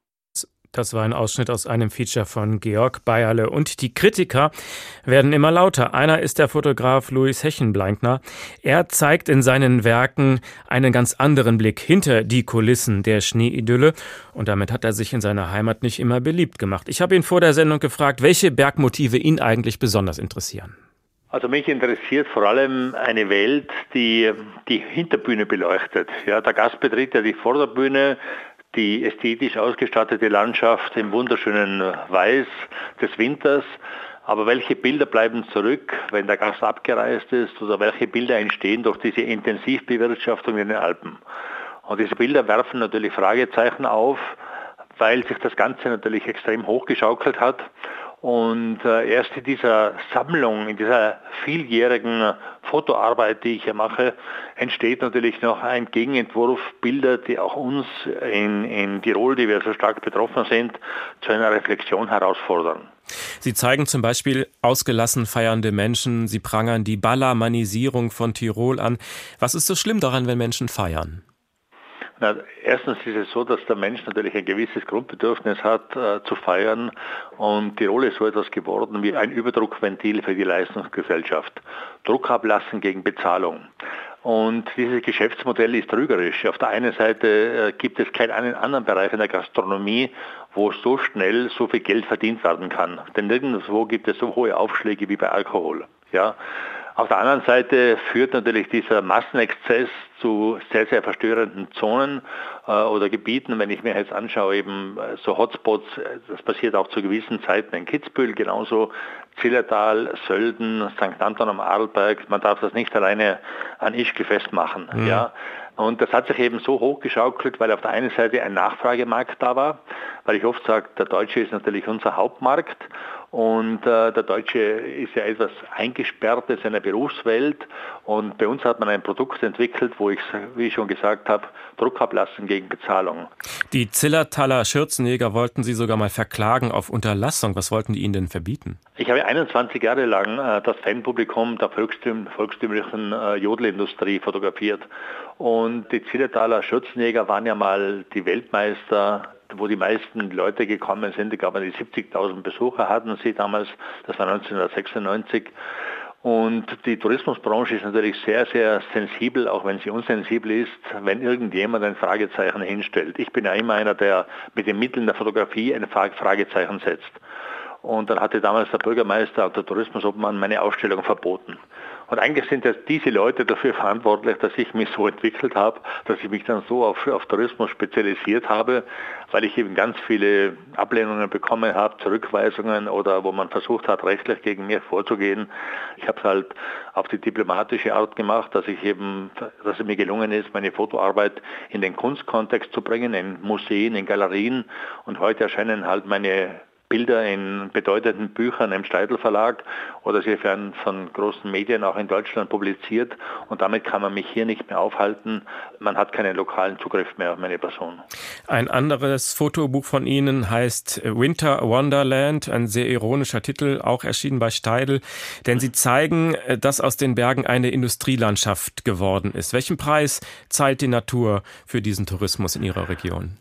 Das war ein Ausschnitt aus einem Feature von Georg Bayerle. Und die Kritiker werden immer lauter. Einer ist der Fotograf Louis Hechenbleinkner. Er zeigt in seinen Werken einen ganz anderen Blick hinter die Kulissen der Schneeidylle. Und damit hat er sich in seiner Heimat nicht immer beliebt gemacht. Ich habe ihn vor der Sendung gefragt, welche Bergmotive ihn eigentlich besonders interessieren. Also mich interessiert vor allem eine Welt, die die Hinterbühne beleuchtet. Ja, der Gast betritt ja die Vorderbühne, die ästhetisch ausgestattete Landschaft im wunderschönen Weiß des Winters. Aber welche Bilder bleiben zurück, wenn der Gast abgereist ist, oder welche Bilder entstehen durch diese Intensivbewirtschaftung in den Alpen? Und diese Bilder werfen natürlich Fragezeichen auf, weil sich das Ganze natürlich extrem hochgeschaukelt hat. Und äh, erst in dieser Sammlung, in dieser vieljährigen Fotoarbeit, die ich hier mache, entsteht natürlich noch ein Gegenentwurf, Bilder, die auch uns in, in Tirol, die wir so stark betroffen sind, zu einer Reflexion herausfordern. Sie zeigen zum Beispiel ausgelassen feiernde Menschen, Sie prangern die Ballermannisierung von Tirol an. Was ist so schlimm daran, wenn Menschen feiern? Na, erstens ist es so, dass der Mensch natürlich ein gewisses Grundbedürfnis hat, äh, zu feiern. Und Tirol ist so etwas geworden wie ein Überdruckventil für die Leistungsgesellschaft. Druck ablassen gegen Bezahlung. Und dieses Geschäftsmodell ist trügerisch. Auf der einen Seite äh, gibt es keinen anderen Bereich in der Gastronomie, wo so schnell so viel Geld verdient werden kann. Denn nirgendwo gibt es so hohe Aufschläge wie bei Alkohol. Ja. Auf der anderen Seite führt natürlich dieser Massenexzess zu sehr, sehr verstörenden Zonen äh, oder Gebieten. Wenn ich mir jetzt anschaue, eben äh, so Hotspots, das passiert auch zu gewissen Zeiten in Kitzbühel, genauso Zillertal, Sölden, Sankt Anton am Arlberg. Man darf das nicht alleine an Ischgl festmachen. Mhm. Ja. Und das hat sich eben so hochgeschaukelt, weil auf der einen Seite ein Nachfragemarkt da war, weil ich oft sage, der Deutsche ist natürlich unser Hauptmarkt. Und äh, der Deutsche ist ja etwas eingesperrt in seiner Berufswelt. Und bei uns hat man ein Produkt entwickelt, wo ich, wie ich schon gesagt habe, Druck ablassen gegen Bezahlung. Die Zillertaler Schürzenjäger wollten Sie sogar mal verklagen auf Unterlassung. Was wollten die Ihnen denn verbieten? Ich habe einundzwanzig Jahre lang äh, das Fanpublikum der volkstüm, volkstümlichen äh, Jodelindustrie fotografiert. Und die Zillertaler Schürzenjäger waren ja mal die Weltmeister, wo die meisten Leute gekommen sind. Ich glaube, die siebzigtausend Besucher hatten sie damals, das war neunzehnhundertsechsundneunzig. Und die Tourismusbranche ist natürlich sehr, sehr sensibel, auch wenn sie unsensibel ist, wenn irgendjemand ein Fragezeichen hinstellt. Ich bin ja immer einer, der mit den Mitteln der Fotografie ein Fragezeichen setzt. Und dann hatte damals der Bürgermeister und der Tourismusobmann meine Ausstellung verboten. Und eigentlich sind das diese Leute dafür verantwortlich, dass ich mich so entwickelt habe, dass ich mich dann so auf, auf Tourismus spezialisiert habe, weil ich eben ganz viele Ablehnungen bekommen habe, Zurückweisungen oder wo man versucht hat, rechtlich gegen mich vorzugehen. Ich habe es halt auf die diplomatische Art gemacht, dass ich eben, dass es mir gelungen ist, meine Fotoarbeit in den Kunstkontext zu bringen, in Museen, in Galerien. Und heute erscheinen halt meine Bilder in bedeutenden Büchern im Steidl Verlag oder sie werden von großen Medien auch in Deutschland publiziert und damit kann man mich hier nicht mehr aufhalten. Man hat keinen lokalen Zugriff mehr auf meine Person. Ein anderes Fotobuch von Ihnen heißt Winter Wonderland, ein sehr ironischer Titel, auch erschienen bei Steidl, denn Sie zeigen, dass aus den Bergen eine Industrielandschaft geworden ist. Welchen Preis zahlt die Natur für diesen Tourismus in Ihrer Region?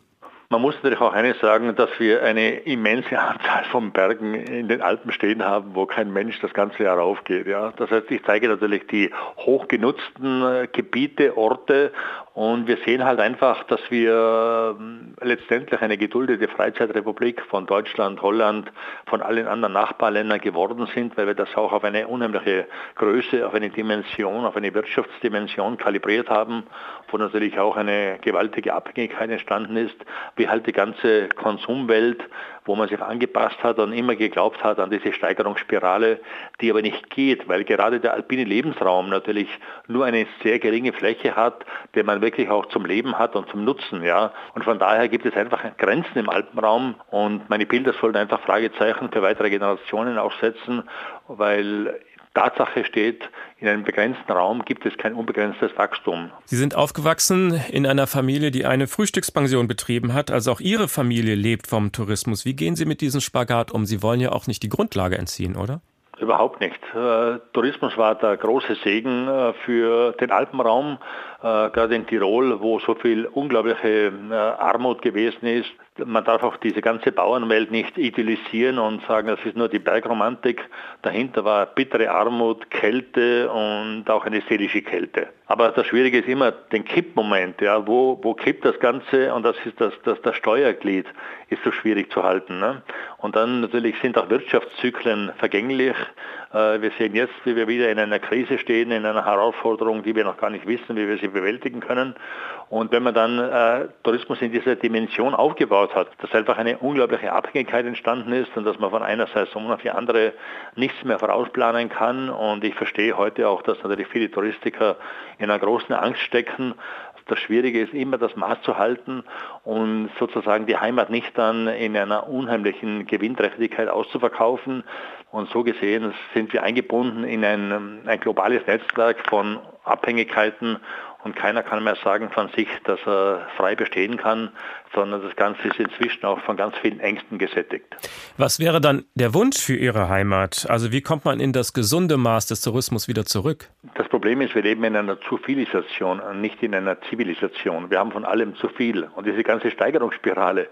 Man muss natürlich auch eines sagen, dass wir eine immense Anzahl von Bergen in den Alpen stehen haben, wo kein Mensch das ganze Jahr raufgeht. Ja. Das heißt, ich zeige natürlich die hochgenutzten Gebiete, Orte, und wir sehen halt einfach, dass wir letztendlich eine geduldete Freizeitrepublik von Deutschland, Holland, von allen anderen Nachbarländern geworden sind, weil wir das auch auf eine unheimliche Größe, auf eine Dimension, auf eine Wirtschaftsdimension kalibriert haben, wo natürlich auch eine gewaltige Abhängigkeit entstanden ist, wie halt die ganze Konsumwelt, wo man sich angepasst hat und immer geglaubt hat an diese Steigerungsspirale, die aber nicht geht, weil gerade der alpine Lebensraum natürlich nur eine sehr geringe Fläche hat, den man wirklich auch zum Leben hat und zum Nutzen. Ja. Und von daher gibt es einfach Grenzen im Alpenraum, und meine Bilder sollten einfach Fragezeichen für weitere Generationen auch setzen, weil Tatsache steht, in einem begrenzten Raum gibt es kein unbegrenztes Wachstum. Sie sind aufgewachsen in einer Familie, die eine Frühstückspension betrieben hat. Also auch Ihre Familie lebt vom Tourismus. Wie gehen Sie mit diesem Spagat um? Sie wollen ja auch nicht die Grundlage entziehen, oder? Überhaupt nicht. Äh, Tourismus war der große Segen äh, für den Alpenraum, äh, gerade in Tirol, wo so viel unglaubliche äh, Armut gewesen ist. Man darf auch diese ganze Bauernwelt nicht idealisieren und sagen, das ist nur die Bergromantik. Dahinter war bittere Armut, Kälte und auch eine seelische Kälte. Aber das Schwierige ist immer den Kippmoment, ja, wo, wo kippt das Ganze, und das ist das, das, das Steuerglied, ist so schwierig zu halten. Ne? Und dann natürlich sind auch Wirtschaftszyklen vergänglich. Äh, wir sehen jetzt, wie wir wieder in einer Krise stehen, in einer Herausforderung, die wir noch gar nicht wissen, wie wir sie bewältigen können. Und wenn man dann äh, Tourismus in dieser Dimension aufgebaut hat, dass einfach eine unglaubliche Abhängigkeit entstanden ist und dass man von einer Saison auf die andere nichts mehr vorausplanen kann. Und ich verstehe heute auch, dass natürlich viele Touristiker in einer großen Angst stecken. Das Schwierige ist immer, das Maß zu halten und sozusagen die Heimat nicht dann in einer unheimlichen Gewinnträchtigkeit auszuverkaufen. Und so gesehen sind wir eingebunden in ein, ein globales Netzwerk von Abhängigkeiten, und keiner kann mehr sagen von sich, dass er frei bestehen kann, sondern das Ganze ist inzwischen auch von ganz vielen Ängsten gesättigt. Was wäre dann der Wunsch für Ihre Heimat? Also wie kommt man in das gesunde Maß des Tourismus wieder zurück? Das Problem ist, wir leben in einer Zuvilisation, nicht in einer Zivilisation. Wir haben von allem zu viel. Und diese ganze Steigerungsspirale,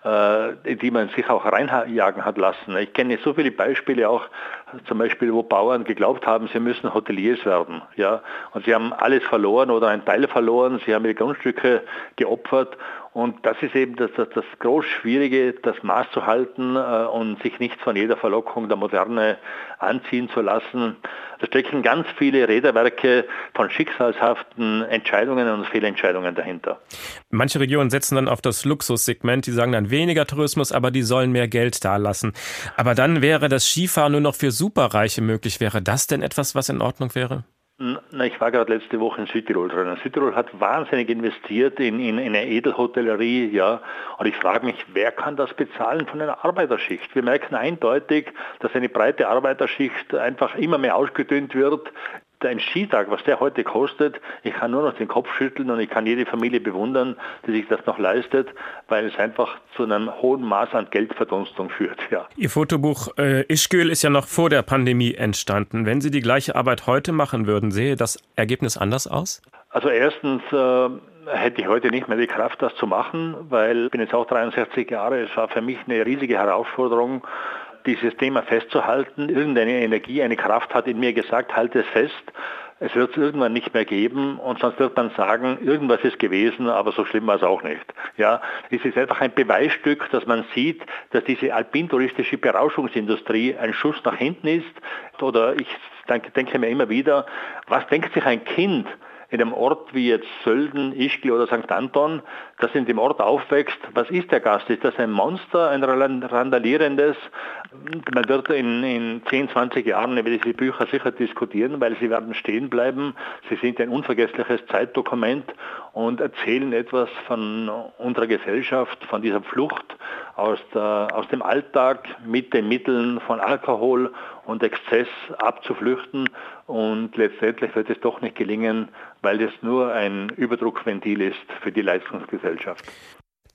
äh, in die man sich auch reinjagen hat lassen. Ich kenne so viele Beispiele auch, zum Beispiel, wo Bauern geglaubt haben, sie müssen Hoteliers werden. Ja? Und sie haben alles verloren oder einen Teil verloren. Sie haben ihre Grundstücke geopfert. Und das ist eben das, das, das groß Schwierige, das Maß zu halten äh, und sich nicht von jeder Verlockung der Moderne anziehen zu lassen. Da stecken ganz viele Räderwerke von schicksalshaften Entscheidungen und Fehlentscheidungen dahinter. Manche Regionen setzen dann auf das Luxussegment, die sagen dann weniger Tourismus, aber die sollen mehr Geld dalassen. Aber dann wäre das Skifahren nur noch für Superreiche möglich. Wäre das denn etwas, was in Ordnung wäre? Na, ich war gerade letzte Woche in Südtirol drin. Südtirol hat wahnsinnig investiert in, in, in eine Edelhotellerie, ja. Und ich frage mich, wer kann das bezahlen von einer Arbeiterschicht? Wir merken eindeutig, dass eine breite Arbeiterschicht einfach immer mehr ausgedünnt wird. Ein Skitag, was der heute kostet, ich kann nur noch den Kopf schütteln, und ich kann jede Familie bewundern, die sich das noch leistet, weil es einfach zu einem hohen Maß an Geldverdunstung führt. Ja. Ihr Fotobuch äh, Ischgl ist ja noch vor der Pandemie entstanden. Wenn Sie die gleiche Arbeit heute machen würden, sähe das Ergebnis anders aus? Also erstens äh, hätte ich heute nicht mehr die Kraft, das zu machen, weil ich bin jetzt auch dreiundsechzig Jahre, es war für mich eine riesige Herausforderung, dieses Thema festzuhalten. Irgendeine Energie, eine Kraft hat in mir gesagt, halte es fest. Es wird es irgendwann nicht mehr geben, und sonst wird man sagen, irgendwas ist gewesen, aber so schlimm war es auch nicht. Ja, es ist einfach ein Beweisstück, dass man sieht, dass diese alpintouristische Berauschungsindustrie ein Schuss nach hinten ist. Oder ich denke, denke mir immer wieder, was denkt sich ein Kind in einem Ort wie jetzt Sölden, Ischgl oder Sankt Anton, das in dem Ort aufwächst, was ist der Gast? Ist das ein Monster, ein randalierendes? Man wird in, in zehn, zwanzig Jahren über diese Bücher sicher diskutieren, weil sie werden stehen bleiben. Sie sind ein unvergessliches Zeitdokument und erzählen etwas von unserer Gesellschaft, von dieser Flucht aus, der, aus dem Alltag mit den Mitteln von Alkohol und Exzess abzuflüchten, und letztendlich wird es doch nicht gelingen, weil es nur ein Überdruckventil ist für die Leistungsgesellschaft.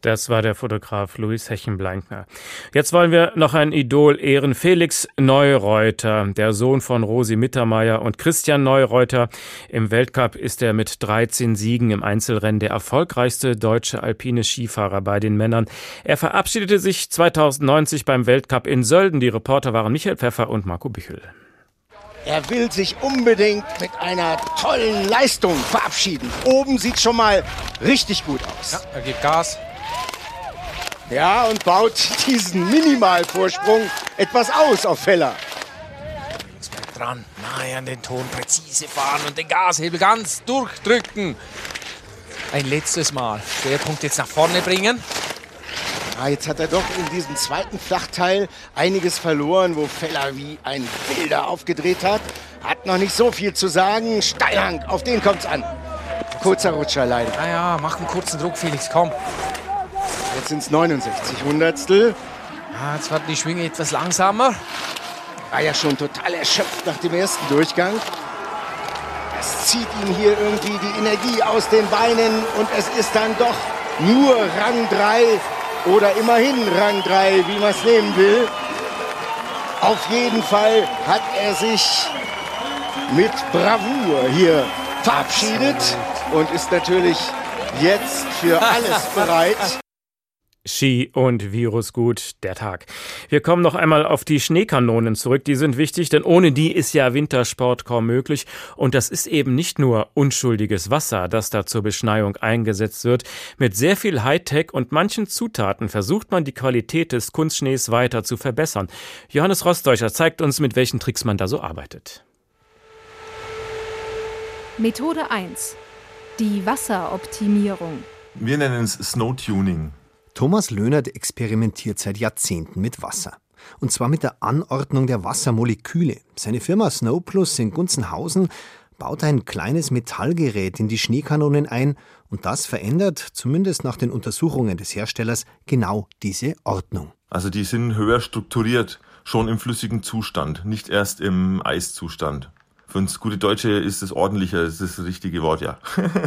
Das war der Fotograf Louis Hechenblankner. Jetzt wollen wir noch ein Idol ehren. Felix Neureuter, der Sohn von Rosi Mittermeier und Christian Neureuter. Im Weltcup ist er mit dreizehn Siegen im Einzelrennen der erfolgreichste deutsche alpine Skifahrer bei den Männern. Er verabschiedete sich zweitausendneunzig beim Weltcup in Sölden. Die Reporter waren Michael Pfeffer und Marco Büchel. Er will sich unbedingt mit einer tollen Leistung verabschieden. Oben sieht schon mal richtig gut aus. Ja, er gibt Gas. Ja, und baut diesen Minimalvorsprung etwas aus auf Feller. Jetzt bleibt dran, nahe an den Ton, präzise fahren und den Gashebel ganz durchdrücken. Ein letztes Mal. Schwerpunkt jetzt nach vorne bringen. Ja, jetzt hat er doch in diesem zweiten Flachteil einiges verloren, wo Feller wie ein Wilder aufgedreht hat. Hat noch nicht so viel zu sagen. Steilhang, auf den kommt's an. Kurzer Rutscher leider. Na ja, mach einen kurzen Druck, Felix, komm. Jetzt sind es neunundsechzig Hundertstel. Ja, jetzt wird die Schwinge etwas langsamer. War ja schon total erschöpft nach dem ersten Durchgang. Es zieht ihm hier irgendwie die Energie aus den Beinen und es ist dann doch nur Rang drei oder immerhin Rang drei, wie man es nehmen will. Auf jeden Fall hat er sich mit Bravour hier verabschiedet und ist natürlich jetzt für alles bereit. Ski und Virusgut, der Tag. Wir kommen noch einmal auf die Schneekanonen zurück. Die sind wichtig, denn ohne die ist ja Wintersport kaum möglich. Und das ist eben nicht nur unschuldiges Wasser, das da zur Beschneiung eingesetzt wird. Mit sehr viel Hightech und manchen Zutaten versucht man, die Qualität des Kunstschnees weiter zu verbessern. Johannes Rostdeutscher zeigt uns, mit welchen Tricks man da so arbeitet. Methode eins. Die Wasseroptimierung. Wir nennen es Snowtuning. Thomas Löhnert experimentiert seit Jahrzehnten mit Wasser. Und zwar mit der Anordnung der Wassermoleküle. Seine Firma Snowplus in Gunzenhausen baut ein kleines Metallgerät in die Schneekanonen ein und das verändert, zumindest nach den Untersuchungen des Herstellers, genau diese Ordnung. Also die sind höher strukturiert, schon im flüssigen Zustand, nicht erst im Eiszustand. Für uns gute Deutsche ist es ordentlicher, das ist das richtige Wort, ja.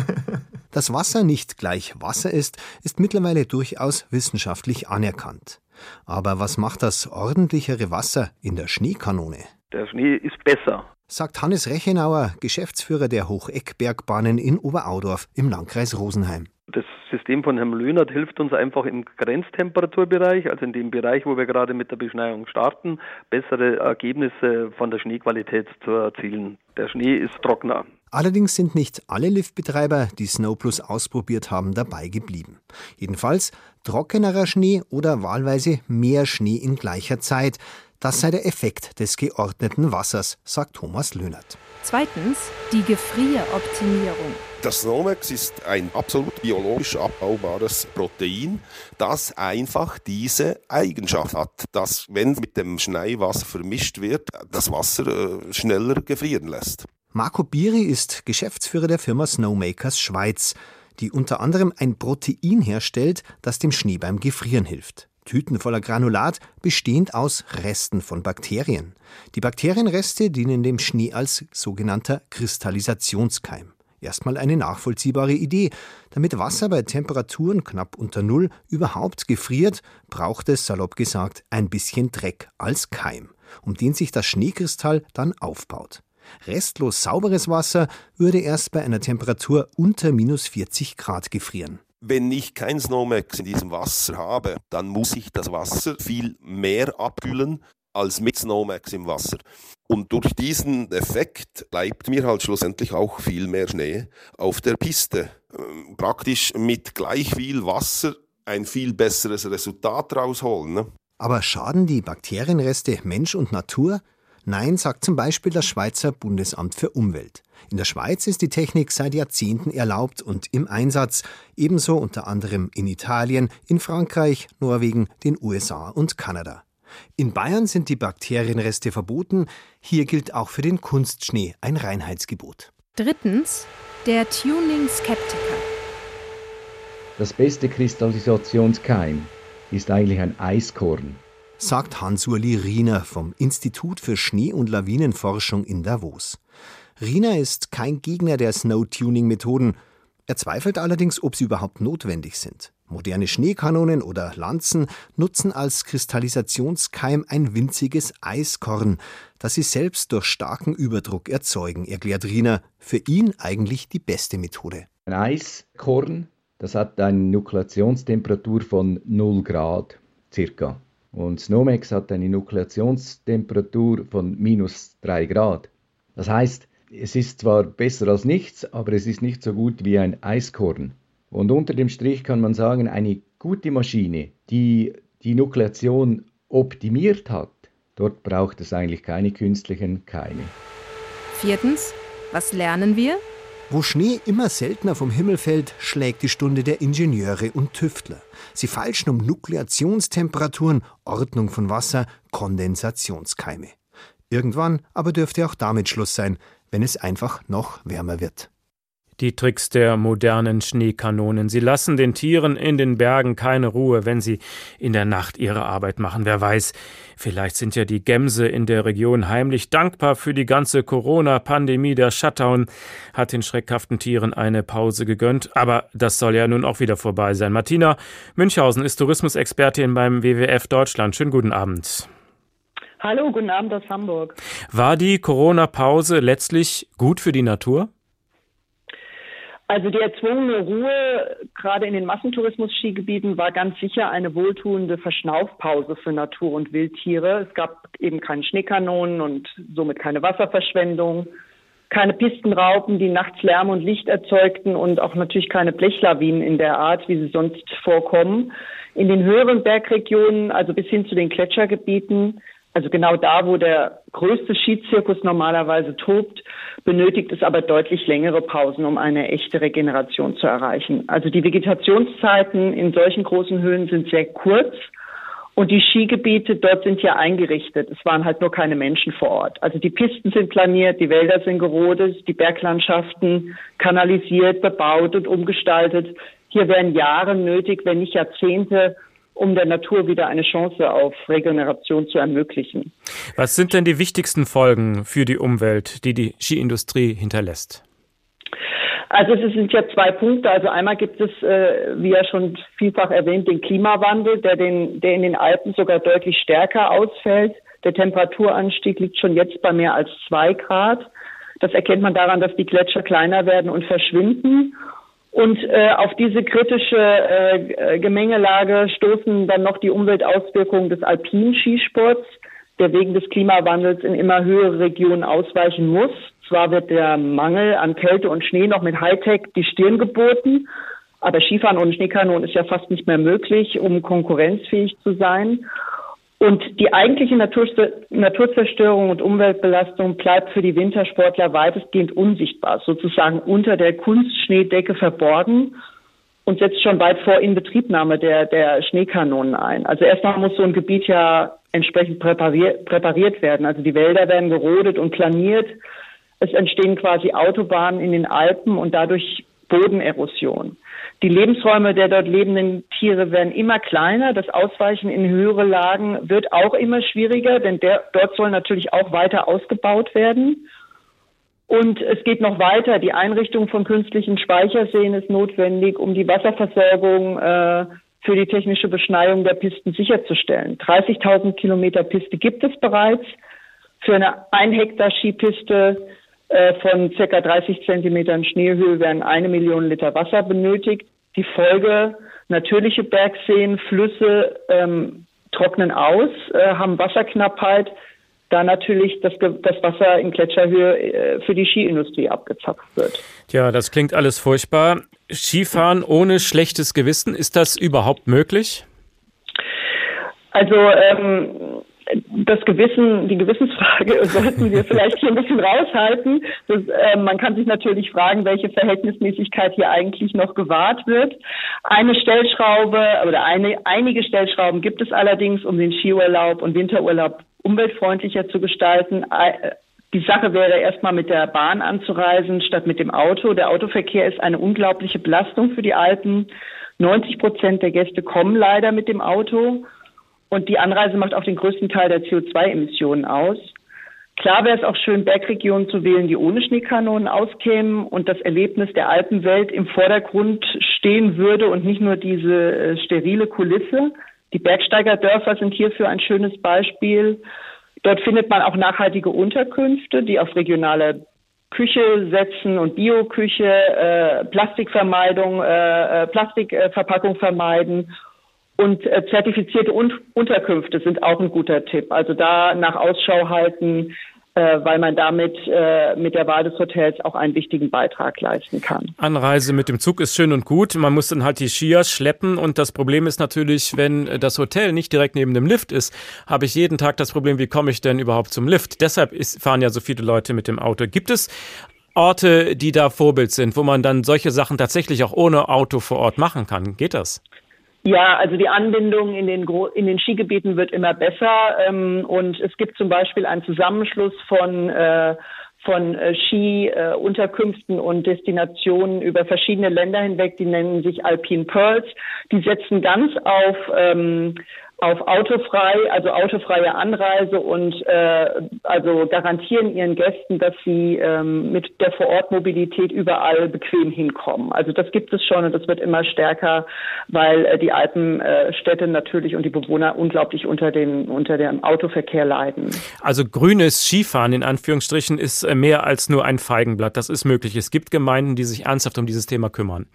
Dass Wasser nicht gleich Wasser ist, ist mittlerweile durchaus wissenschaftlich anerkannt. Aber was macht das ordentlichere Wasser in der Schneekanone? Der Schnee ist besser, sagt Hannes Rechenauer, Geschäftsführer der Hocheckbergbahnen in Oberaudorf im Landkreis Rosenheim. Das System von Herrn Löhnert hilft uns einfach im Grenztemperaturbereich, also in dem Bereich, wo wir gerade mit der Beschneiung starten, bessere Ergebnisse von der Schneequalität zu erzielen. Der Schnee ist trockener. Allerdings sind nicht alle Liftbetreiber, die Snowplus ausprobiert haben, dabei geblieben. Jedenfalls trockenerer Schnee oder wahlweise mehr Schnee in gleicher Zeit. Das sei der Effekt des geordneten Wassers, sagt Thomas Löhnert. Zweitens, die Gefrieroptimierung. Das Snowmax ist ein absolut biologisch abbaubares Protein, das einfach diese Eigenschaft hat, dass, wenn mit dem Schneewasser vermischt wird, das Wasser äh, schneller gefrieren lässt. Marco Biri ist Geschäftsführer der Firma Snowmakers Schweiz, die unter anderem ein Protein herstellt, das dem Schnee beim Gefrieren hilft. Tüten voller Granulat, bestehend aus Resten von Bakterien. Die Bakterienreste dienen dem Schnee als sogenannter Kristallisationskeim. Erstmal eine nachvollziehbare Idee. Damit Wasser bei Temperaturen knapp unter Null überhaupt gefriert, braucht es, salopp gesagt, ein bisschen Dreck als Keim, um den sich das Schneekristall dann aufbaut. Restlos sauberes Wasser würde erst bei einer Temperatur unter minus vierzig Grad gefrieren. Wenn ich kein Snowmax in diesem Wasser habe, dann muss ich das Wasser viel mehr abkühlen als mit Snowmax im Wasser. Und durch diesen Effekt bleibt mir halt schlussendlich auch viel mehr Schnee auf der Piste. Ähm, praktisch mit gleich viel Wasser ein viel besseres Resultat rausholen. Ne? Aber schaden die Bakterienreste Mensch und Natur? Nein, sagt zum Beispiel das Schweizer Bundesamt für Umwelt. In der Schweiz ist die Technik seit Jahrzehnten erlaubt und im Einsatz, ebenso unter anderem in Italien, in Frankreich, Norwegen, den U S A und Kanada. In Bayern sind die Bakterienreste verboten, hier gilt auch für den Kunstschnee ein Reinheitsgebot. Drittens, der Tuning-Skeptiker. Das beste Kristallisationskeim ist eigentlich ein Eiskorn, sagt Hans-Uli Riener vom Institut für Schnee- und Lawinenforschung in Davos. Riener ist kein Gegner der Snow-Tuning-Methoden. Er zweifelt allerdings, ob sie überhaupt notwendig sind. Moderne Schneekanonen oder Lanzen nutzen als Kristallisationskeim ein winziges Eiskorn, das sie selbst durch starken Überdruck erzeugen, erklärt Riener. Für ihn eigentlich die beste Methode. Ein Eiskorn, das hat eine Nukleationstemperatur von null Grad circa. Und Snomex hat eine Nukleationstemperatur von minus drei Grad. Das heißt, es ist zwar besser als nichts, aber es ist nicht so gut wie ein Eiskorn. Und unter dem Strich kann man sagen, eine gute Maschine, die die Nukleation optimiert hat, dort braucht es eigentlich keine künstlichen Keime. Viertens, was lernen wir? Wo Schnee immer seltener vom Himmel fällt, schlägt die Stunde der Ingenieure und Tüftler. Sie feilschen um Nukleationstemperaturen, Ordnung von Wasser, Kondensationskeime. Irgendwann aber dürfte auch damit Schluss sein, wenn es einfach noch wärmer wird. Die Tricks der modernen Schneekanonen. Sie lassen den Tieren in den Bergen keine Ruhe, wenn sie in der Nacht ihre Arbeit machen. Wer weiß, vielleicht sind ja die Gämse in der Region heimlich dankbar für die ganze Corona-Pandemie. Der Shutdown hat den schreckhaften Tieren eine Pause gegönnt. Aber das soll ja nun auch wieder vorbei sein. Martina Münchhausen ist Tourismusexpertin beim W W F Deutschland. Schönen guten Abend. Hallo, guten Abend aus Hamburg. War die Corona-Pause letztlich gut für die Natur? Also die erzwungene Ruhe, gerade in den Massentourismus-Skigebieten, war ganz sicher eine wohltuende Verschnaufpause für Natur- und Wildtiere. Es gab eben keine Schneekanonen und somit keine Wasserverschwendung, keine Pistenraupen, die nachts Lärm und Licht erzeugten und auch natürlich keine Blechlawinen in der Art, wie sie sonst vorkommen. In den höheren Bergregionen, also bis hin zu den Gletschergebieten, also genau da, wo der größte Skizirkus normalerweise tobt, benötigt es aber deutlich längere Pausen, um eine echte Regeneration zu erreichen. Also die Vegetationszeiten in solchen großen Höhen sind sehr kurz und die Skigebiete dort sind ja eingerichtet. Es waren halt nur keine Menschen vor Ort. Also die Pisten sind planiert, die Wälder sind gerodet, die Berglandschaften kanalisiert, bebaut und umgestaltet. Hier wären Jahre nötig, wenn nicht Jahrzehnte, um der Natur wieder eine Chance auf Regeneration zu ermöglichen. Was sind denn die wichtigsten Folgen für die Umwelt, die die Skiindustrie hinterlässt? Also es sind ja zwei Punkte. Also einmal gibt es, äh, wie ja schon vielfach erwähnt, den Klimawandel, der, den, der in den Alpen sogar deutlich stärker ausfällt. Der Temperaturanstieg liegt schon jetzt bei mehr als zwei Grad. Das erkennt man daran, dass die Gletscher kleiner werden und verschwinden. Und äh, auf diese kritische äh, Gemengelage stoßen dann noch die Umweltauswirkungen des alpinen Skisports, der wegen des Klimawandels in immer höhere Regionen ausweichen muss. Zwar wird der Mangel an Kälte und Schnee noch mit Hightech die Stirn geboten, aber Skifahren ohne Schneekanonen ist ja fast nicht mehr möglich, um konkurrenzfähig zu sein. Und die eigentliche Natur, Naturzerstörung und Umweltbelastung bleibt für die Wintersportler weitestgehend unsichtbar, sozusagen unter der Kunstschneedecke verborgen und setzt schon weit vor Inbetriebnahme der, der Schneekanonen ein. Also erstmal muss so ein Gebiet ja entsprechend präpariert, präpariert werden. Also die Wälder werden gerodet und planiert. Es entstehen quasi Autobahnen in den Alpen und dadurch Bodenerosion. Die Lebensräume der dort lebenden Tiere werden immer kleiner. Das Ausweichen in höhere Lagen wird auch immer schwieriger, denn der, dort soll natürlich auch weiter ausgebaut werden. Und es geht noch weiter. Die Einrichtung von künstlichen Speicherseen ist notwendig, um die Wasserversorgung äh, für die technische Beschneiung der Pisten sicherzustellen. dreißigtausend Kilometer Piste gibt es bereits. Für eine ein Hektar Skipiste von ca. dreißig Zentimetern Schneehöhe werden eine Million Liter Wasser benötigt. Die Folge, natürliche Bergseen, Flüsse ähm, trocknen aus, äh, haben Wasserknappheit, da natürlich das, das Wasser in Gletscherhöhe äh, für die Skiindustrie abgezapft wird. Ja, das klingt alles furchtbar. Skifahren ohne schlechtes Gewissen, ist das überhaupt möglich? Also ähm, das Gewissen, die Gewissensfrage sollten wir vielleicht hier ein bisschen raushalten. Das, äh, man kann sich natürlich fragen, welche Verhältnismäßigkeit hier eigentlich noch gewahrt wird. Eine Stellschraube oder eine, einige Stellschrauben gibt es allerdings, um den Skiurlaub und Winterurlaub umweltfreundlicher zu gestalten. Die Sache wäre erstmal mit der Bahn anzureisen statt mit dem Auto. Der Autoverkehr ist eine unglaubliche Belastung für die Alpen. neunzig Prozent der Gäste kommen leider mit dem Auto. Und die Anreise macht auch den größten Teil der C O zwei Emissionen aus. Klar wäre es auch schön, Bergregionen zu wählen, die ohne Schneekanonen auskämen und das Erlebnis der Alpenwelt im Vordergrund stehen würde und nicht nur diese äh, sterile Kulisse. Die Bergsteigerdörfer sind hierfür ein schönes Beispiel. Dort findet man auch nachhaltige Unterkünfte, die auf regionale Küche setzen und Bioküche, äh, Plastikvermeidung, äh, Plastikverpackung vermeiden. Und äh, zertifizierte Un- Unterkünfte sind auch ein guter Tipp. Also da nach Ausschau halten, äh, weil man damit äh, mit der Wahl des Hotels auch einen wichtigen Beitrag leisten kann. Anreise mit dem Zug ist schön und gut. Man muss dann halt die Skier schleppen. Und das Problem ist natürlich, wenn das Hotel nicht direkt neben dem Lift ist, habe ich jeden Tag das Problem, wie komme ich denn überhaupt zum Lift? Deshalb ist, fahren ja so viele Leute mit dem Auto. Gibt es Orte, die da Vorbild sind, wo man dann solche Sachen tatsächlich auch ohne Auto vor Ort machen kann? Geht das? Ja, also die Anbindung in den, Gro- in den Skigebieten wird immer besser ähm, und es gibt zum Beispiel einen Zusammenschluss von äh, von äh, Ski-Unterkünften äh, und Destinationen über verschiedene Länder hinweg, die nennen sich Alpine Pearls. Die setzen ganz auf ähm, auf autofrei, also autofreie Anreise und äh, also garantieren ihren Gästen, dass sie ähm, mit der Vorortmobilität überall bequem hinkommen. Also das gibt es schon und das wird immer stärker, weil äh, die Alpenstädte äh, natürlich und die Bewohner unglaublich unter den unter dem Autoverkehr leiden. Also grünes Skifahren in Anführungsstrichen ist äh, mehr als nur ein Feigenblatt. Das ist möglich. Es gibt Gemeinden, die sich ernsthaft um dieses Thema kümmern.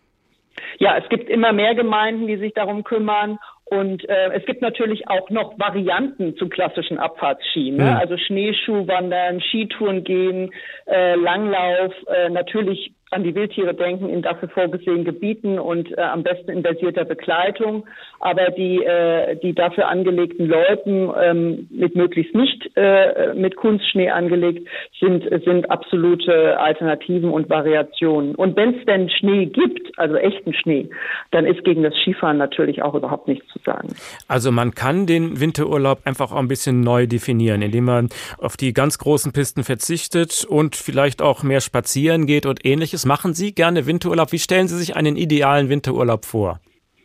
Ja, es gibt immer mehr Gemeinden, die sich darum kümmern. Und äh, es gibt natürlich auch noch Varianten zum klassischen Abfahrtsski, ne? Ja. Also Schneeschuhwandern, Skitouren gehen, äh, Langlauf, äh, natürlich an die Wildtiere denken in dafür vorgesehenen Gebieten und äh, am besten in versierter Begleitung. Aber die äh, die dafür angelegten Loipen ähm, mit möglichst nicht äh, mit Kunstschnee angelegt sind sind absolute Alternativen und Variationen. Und wenn es denn Schnee gibt, also echten Schnee, dann ist gegen das Skifahren natürlich auch überhaupt nichts zu sagen. Also man kann den Winterurlaub einfach auch ein bisschen neu definieren, indem man auf die ganz großen Pisten verzichtet und vielleicht auch mehr spazieren geht und Ähnliches. Machen Sie gerne Winterurlaub? Wie stellen Sie sich einen idealen Winterurlaub vor?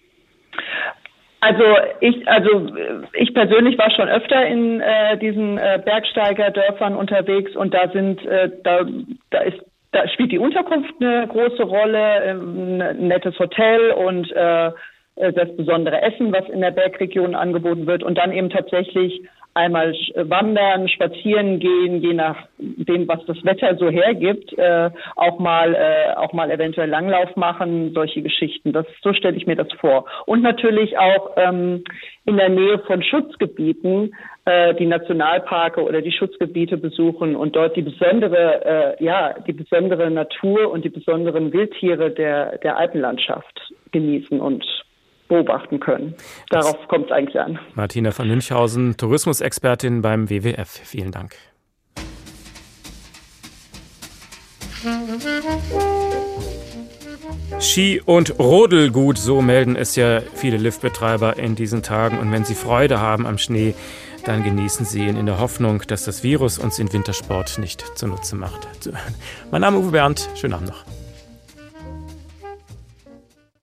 Also ich, also ich persönlich war schon öfter in äh, diesen äh, Bergsteigerdörfern unterwegs und da sind, äh, da, da ist, da spielt die Unterkunft eine große Rolle, ein nettes Hotel und äh, das besondere Essen, was in der Bergregion angeboten wird und dann eben tatsächlich einmal wandern, spazieren gehen, je nachdem, was das Wetter so hergibt, äh, auch mal äh, auch mal eventuell Langlauf machen, solche Geschichten. Das so stelle ich mir das vor. Und natürlich auch ähm, in der Nähe von Schutzgebieten äh, die Nationalparke oder die Schutzgebiete besuchen und dort die besondere äh, ja die besondere Natur und die besonderen Wildtiere der der Alpenlandschaft genießen und beobachten können. Darauf kommt es eigentlich an. Martina von Münchhausen, Tourismusexpertin beim W W F. Vielen Dank. Ski- und Rodelgut, so melden es ja viele Liftbetreiber in diesen Tagen. Und wenn sie Freude haben am Schnee, dann genießen sie ihn in der Hoffnung, dass das Virus uns den Wintersport nicht zunutze macht. Mein Name ist Uwe Bernd. Schönen Abend noch.